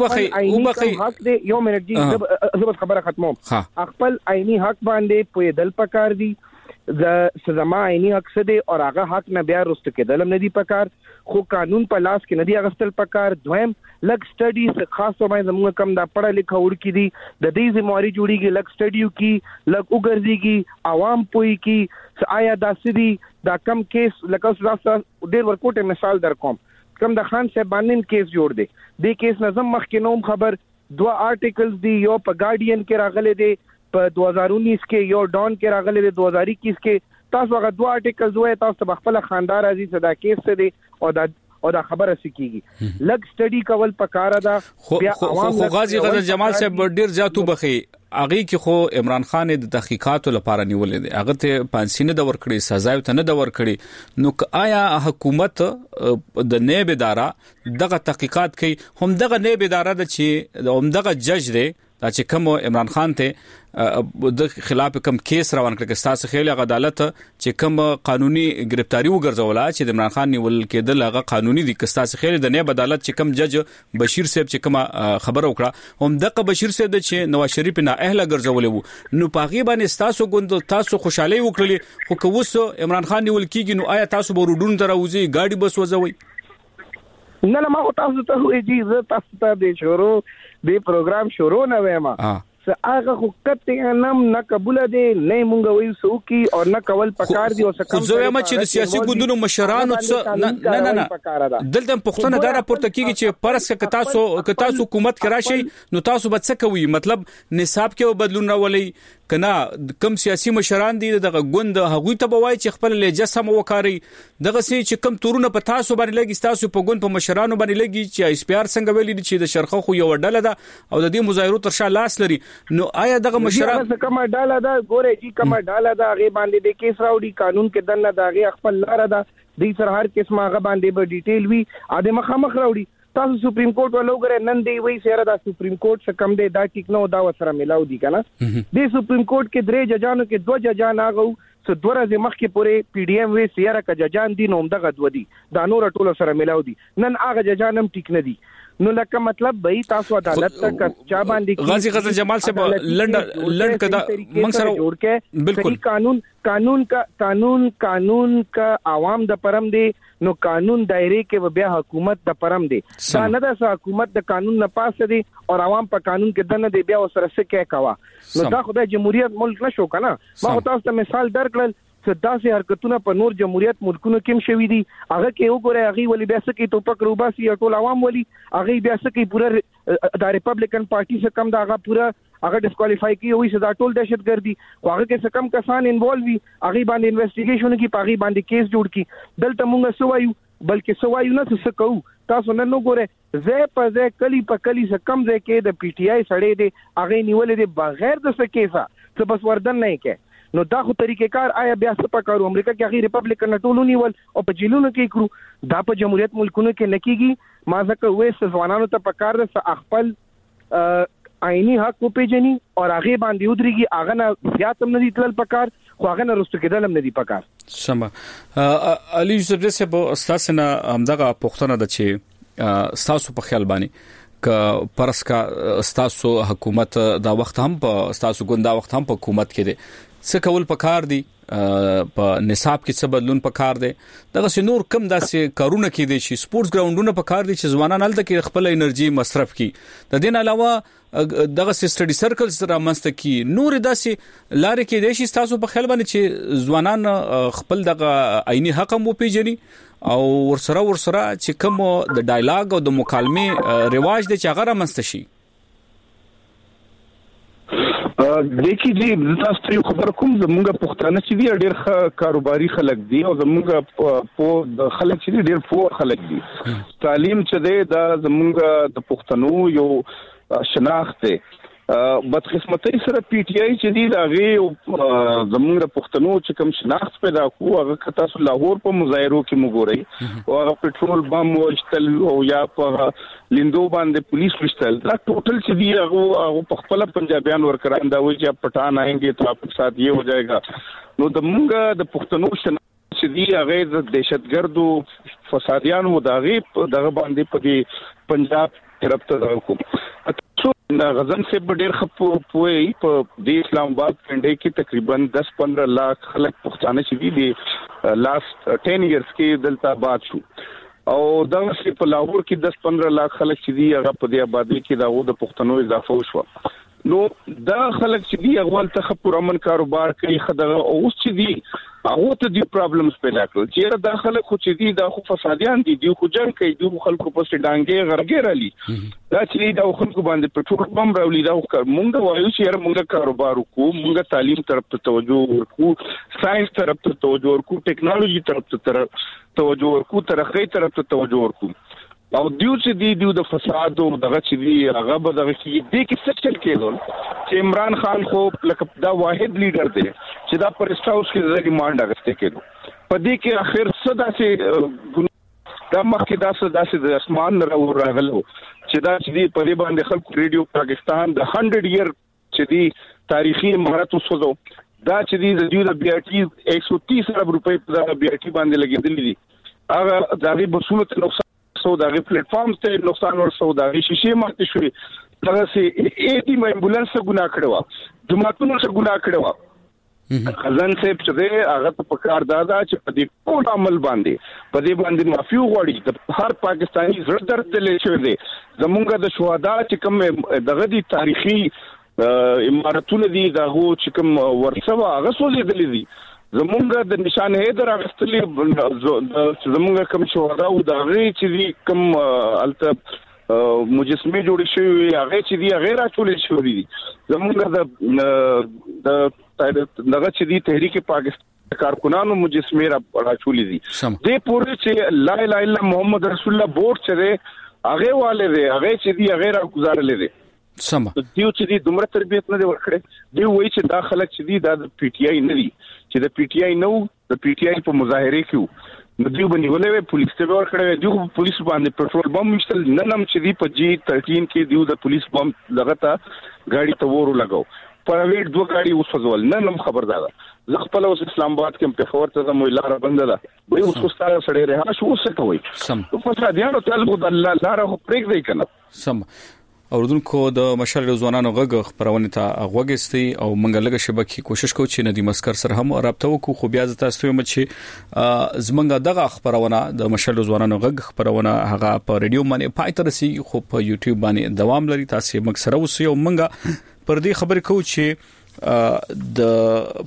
وبخي حق دی یو منټ دی زبر خبره ختموم خپل عیني حق باندې په دل پکار دي د سزما عیني حق څه دی او هغه حق نه بیا رست کېدل نه دی پکار خو قانون په لاس کې نه دی اغستل پکار. دویم لګ سټډیز خاص طور باندې زموږ کم دا پړه لیکه وړ کی دي د دې ذمہواری جوړیږي لګ سټډیو کی لګ وګرځيږي عوام پوي کی آیا دا سدي دا کم کیس لکه تاسو ډیر ورکوټه مثال در کوم کم د خان صاحب باندې کیس جوړ دی د کیس نظم مخکې نوم خبر 2 آرټیکلز دی یو په ګارډین کې راغلي دی په 2019 کې یو ډان کې راغلي دی 2021 کې تاسو هغه 2 آرټیکلز وای تاسو په خپل خاندار ازي صدا کیس څه دی او دا خبره سکیږي لګ سټډي کول پکاره دا بیا عوام خو غازی غزل جمال صاحب ډیر زیاتو بخي اغه کې خو عمران خان د تحقیقاتو لپاره نیولې دي هغه ته پانسي نه د ورکړي سزا ته نه د ورکړي نو آیا حکومت د نیب اداره دغه تحقیقات کوي هم دغه نیب اداره د چې هم دغه جج دی دا چې کوم عمران خان ته د خلاف کوم کیس روان کړ کې تاسو خیال عدالت چې کوم قانوني گرفتاری وګرځولا چې د عمران خان نیول کېدل هغه قانوني دي که تاسو خیال د نیب عدالت چې کوم جج بشیر صاحب چې کوم خبر وکړه هم دغه بشیر صاحب چې نواز شریف نه اهله ګرځولې وو نو پاغي باندې تاسو ګوند تاسو خوشاله وکړي خو که وسو عمران خان نیول کیږي نو آیا تاسو به روډون دراوځي ګاډي بس وځوي نه ما تاسو ته وې چې زه تاسو ته د شروع د پروګرام شروع نه وېما هغه خو کته نم نه قبول دي نه مونږ وایو سو کی او نه کول پکار دي او څه کوم زه یم چې د سیاسي ګوندونو مشرانو نه دلته پښتنه دا راپورته کیږي چې پرس که تاسو حکومت کرا شي نو تاسو به څه کوي مطلب نصاب کې بدلون راولي کنا کم سیاسي مشران دي دغه ګوند هغوی ته بوای چې خپل لهجه سم وکاري دغه سي چې کم تورونه په تاسو باندې لګي تاسو په ګوند په مشرانو باندې لګي چې اس پی آر څنګه ویلي چې د شرخه خو یو ډله ده او د دې مظاهرو تر شا لاس لري نو آیا دغه مشران کومه ډله ده ګوره چې کومه ډله ده هغه باندې د کیس راوړي قانون کې دنه دا هغه خپل لار ده د سر هر قسمه هغه باندې به ډیټیل وي اده مخامخ راوړي تاسو سپریم کورټ ولوګره نن دی وی سره دا سپریم کورټ څخه کم دی دا ټیک نو دا وسره ملاو دي کنه د سپریم کورټ کې درې ججانو کې 2 ججان هغه څو دورځه مخ کې پوره پی ډی ایم وی سره ک ججان دي نو دغه دو دي دا نور ټول سره ملاو دي نن هغه ججانم ټیک نه دي نو لکه مطلب به تاسو عدالت تک چا باندې غازی غزل جمال صاحب لند کدا من سره جوړ کې بالکل قانون کا عوام د پرم دی نو قانون دایره کې بیا حکومت د پرم دی دا نه د حکومت د قانون نه پاسه دی او عوام په قانون کې دنه دی بیا سره څه کې کوا نو دا خدای جمهوریت ملک نشو کنه ما تاسو ته مثال درکړل داسې حرکتونه په نور جمهوریت ملکونو کې شوي دي هغه کې وګوره هغه ولې بیا څه کې توپک روباسي ټول عوام ولي هغه بیا څه کې پورا د ریپبلیکن پارټي څخه کم دا هغه پورا هغه ډیسکوالیفای کی وي چې دا ټول دهشتګردي هغه کې څه کم کسان انوالو وي هغه باندې انویسټیګیشن کی پاغي باندې کیس جوړ کی دلته مونږ سوایو بلکې سوایو نه څه کوو تاسو نن وګوره زه په زه کلی په کلی څه کم ځای کې د پی ټی آی سړې دي هغه نیولې دي بغیر د څه کیسه څه بس وردن نه کې نو دا خو طریقې کار آیا بیا څه پکارو امریکا کې هغه ریپبلیکن ټولو نیول او په جیلونو کې کړو دا په جمهوریت ملکونو کې نکېږي ما ځکه وې ځوانانو ته پکار د خپل آئینی حق په پیژني او هغه باندې ودرېږي هغه نه زیات هم نه دي تل پکار خو هغه نه رستو کېدل هم نه دي پکار سم علي یوسف صاحب استاد نه همدغه پښتنه د چې تاسو په خیال باندې ک پرس کا تاسو حکومت دا وخت هم په تاسو ګوند دا وخت هم په حکومت کې دي څه کول پکار دي په نصاب کې څه بدلون پکار دي دغه نور کم داسې کارونه کې دي چې سپورتس ګراوندونه پکار دي چې ځوانان هلته کې خپل انرژي مصرف کړي د دین علاوه دغه سټډي سرکلز را مست کی نور داسې لارې کې دي چې تاسو په خیال باندې چې ځوانان خپل دغه عیني حق مو پیژني او ورسره چې کوم د ډایلاګ او د مکالمې رواج دي چې هغه را مست شي لیکي دي تاسو ته خبر کوم زمونږ پښتانه چې دي ډېر کاروباري خلک دي او زمونږ په خلک چې دي ډېر پوه خلک دي تعلیم چې دی دا زمونږ د پښتنو یو شناخت دی بدقسمتۍ سره پی ټی آی چې دی دا غي زمونږ پښتنو چې کوم شناخت پیدا کو هغه تاسو لاهور په مظاهرو کې مګورئ او هغه پټرول بم وشتل او یا په لیندو باندې پولیس وشتل دا ټوټل چې دی هغه په خپل پنجابیان ورکران دا وایي چې پټان آئیں تو آپ کے ساتھ یہ ہو جائے گا نو د مونږ د پښتنو شناخت چې دی هغه د دهشتګردو فسادیانو دغه باندې په پنجاب طرف ته کوم غزن سے ډېر خپوي په د اسلام آباد پنډې کې تقریبا 10-15 لاکھ خلک پښتانه چې دي لاست 10 ایئرز کې دلته آباد شو او دا چې په لاهور کې 10-15 لاکھ خلک چې دي هغه په دې آبادی کې دا د پښتنو اضافه وشو نو دا خلک چې دی اول ته پرامن کاروبار کوي خدغه اوس چې دی هغه ته دی پرابلمز پیدا کړل چې دا خلک خو چې دی دا خو فسادیان دي خو جنگ کوي دی خلکو په سټانګي غرګې رالي دا چې دا خلکو باندې پټول بم راولي دا مونږ وایو چې مونږ کاروبار وکړو مونږ تعلیم طرف ته توجه ورکړو ساينس طرف ته توجه ورکړو ټیکنالوژي طرف ته توجه ورکړو ترقی طرف ته توجه ورکړو او دیو چې دیو د فساد او دغه چې دی هغه به دغه کې دی کې څه چل کېدل چې عمران خان خو لکه دا واحد لیډر دی چې دا پر اسټاوس کې د ریمانډ اغسته کېدو په دې کې اخر صدا سي دا مخکې داسې د اسمان راغلو چې دا چې دی په دې باندې خلک ریډیو پاکستان د 100 ایئر چې دی تاریخي مهارت وسوځو دا چې دی د دیو د بی آر ټي 130 ارب روپۍ په بی آر ټي باندې لګېدلې دي هغه دغه بسونه ته نقصان سو دغه پلیټ فارم ته نقصان ورسو دغه شیشه ماته شوې دغه سي ایټي امبولانس ګناه کړو جماعتونو څخه ګناه کړو خزان صاحب چې هغه په کار دادا چې په دې ټول عمل باندې معافي وغوړي د هر پاکستاني زړه درد دلې شوی دی زمونږ د شهدا چې کوم دغه دي تاریخي امارتونه دي دغه چې کوم ورسوه هغه سوځېدلې دي زمونږ د نشان هیدر اغستلې زمونږ کوم شهدا او دغه چې دي کوم الته مجسمه جوړې شوی هغه چې دی غیر اچولې شوی دي زمونږ د دغه چې دی تحریک پاکستان کارکونانو مجسمه را اچولې دي دې پورې چې لا اله الا محمد رسول الله بورډ چې هغه والے دی هغه چې دی غیر گزارلې دي سم دیو چې دی دومره تربیت نه ورکړي دی وایي چې دا خلک چې دی د پی ټی آی نه دي چې د پی ټی آی نو د پی ټی آی په مظاهره کې نو دیو باندې ولې پولیس ته ورکړي دیو پولیس باندې پټرول بم مشتل ننم چې دی په جی 13 کې دیو د پولیس بم لغته گاڑی ته ورو لګاو پرایویټ دوه گاڑی وسوځول ننم خبردار زه خپل اوس اسلام آباد کې په خبر ته مو لار بند ده وای اوس خو ستاره سړی راه شو څه کوي سم په فسادیانو تعلق د الله لار خو پرېګ دی کنه سم اوردونکو د مشر ځوانانو غږ خبرونه ته غوږستي او منګه لګه شبکې کوشش کوي چې ندی مسکر سره هم رابطه وکړو خو بیا تاسو ته چې زمنګ دغه خبرونه د مشر ځوانانو غږ خبرونه هغه په ریډیو باندې پایترسي خو په یوټیوب باندې دوام لري تاسو مکسره وسی او منګه پر دې خبرې کوو چې د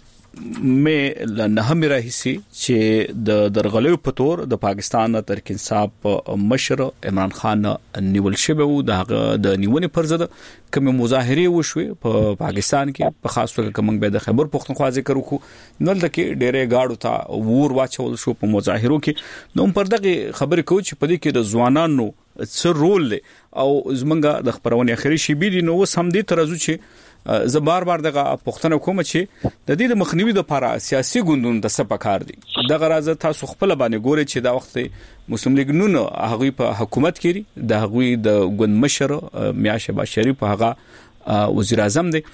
مې لنهم راهسي چې د درغلیو په تور د پاکستان تحریک انصاف مشر عمران خان نیول شوی وو د نیونې پر ضد کوم مظاهره وشوي په پاکستان کې په خاص توګه کوم به د خبر پښتونخوا ذکر وکړو نو لکه ډېرې گاډو ته ور واچول شو په مظاهرو کې نو پر دغه خبرې کوي چې په دې کې د ځوانانو څه رول دی او زمونږ د خبرونه اخري شی بي نو وس هم دې ترازو چې زه بار دغه پښتنه کوم چې د دې د مخنیوي لپاره سیاسي ګوندونو د سپکار دي دغه راز تاسو خپل باندې ګوري چې دا وخت مسلم لیگ نو هغه په حکومت کې د هغه د ګوند مشر میا شهباز شریف هغه وزیر اعظم دی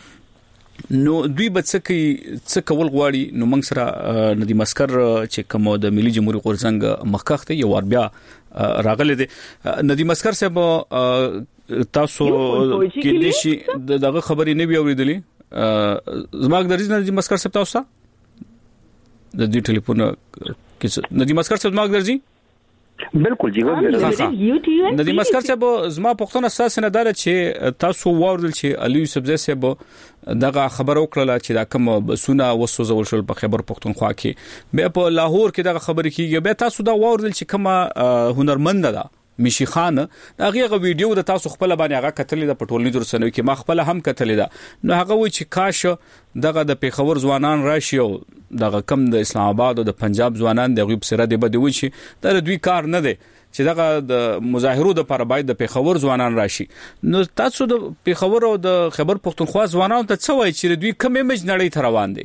نو دوی به څه کول غواړي نو موږ سره ندی مسکر چې کوم د ملي جمهوریت غورځنګ مخکخ ته یو ور بیا راغله دي ندی مسکر صاحب تاسو کې د شي دغه خبرې نه بیا اوریدلې زماګ درځي ندیم اسکر صاحب تاسو د دې ټلیفون کې ندیم اسکر صاحب زماګ درځي بالکل جی ندیم اسکر صاحب زما پښتون اساس نه دار چې تاسو وردل چې علي یوسف زئی صاحب دغه خبر وکړه چې دا کوم سونه وسوځول شول په خیبر پښتونخوا کې به په لاهور کې دغه خبر کیږي به تاسو دا وردل چې کومه هنرمند ده مشي خان هغه ویډیو د تاسو خپل باندې هغه کتلې د پټولنی درسنوي کې ما خپل هم کتلې ده نو هغه وی چې کاش دغه د پیښور ځوانان راشي او دغه کم د اسلام آباد او د پنجاب ځوانان دغه سره د بده وی چې دا دوی کار نه دی چې دغه د مظاهرو د پر باید د پیښور ځوانان راشي نو تاسو د پیښور او د خیبر پښتونخوا ځوانانو ته څه وایي چې دوی کوم ایمج نړۍ ته روان دي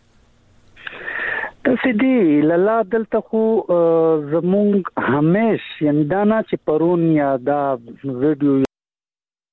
سیدی لاله دلته خو زمونږ همیش یعنی دا نه چې پرون یا دا ویډیو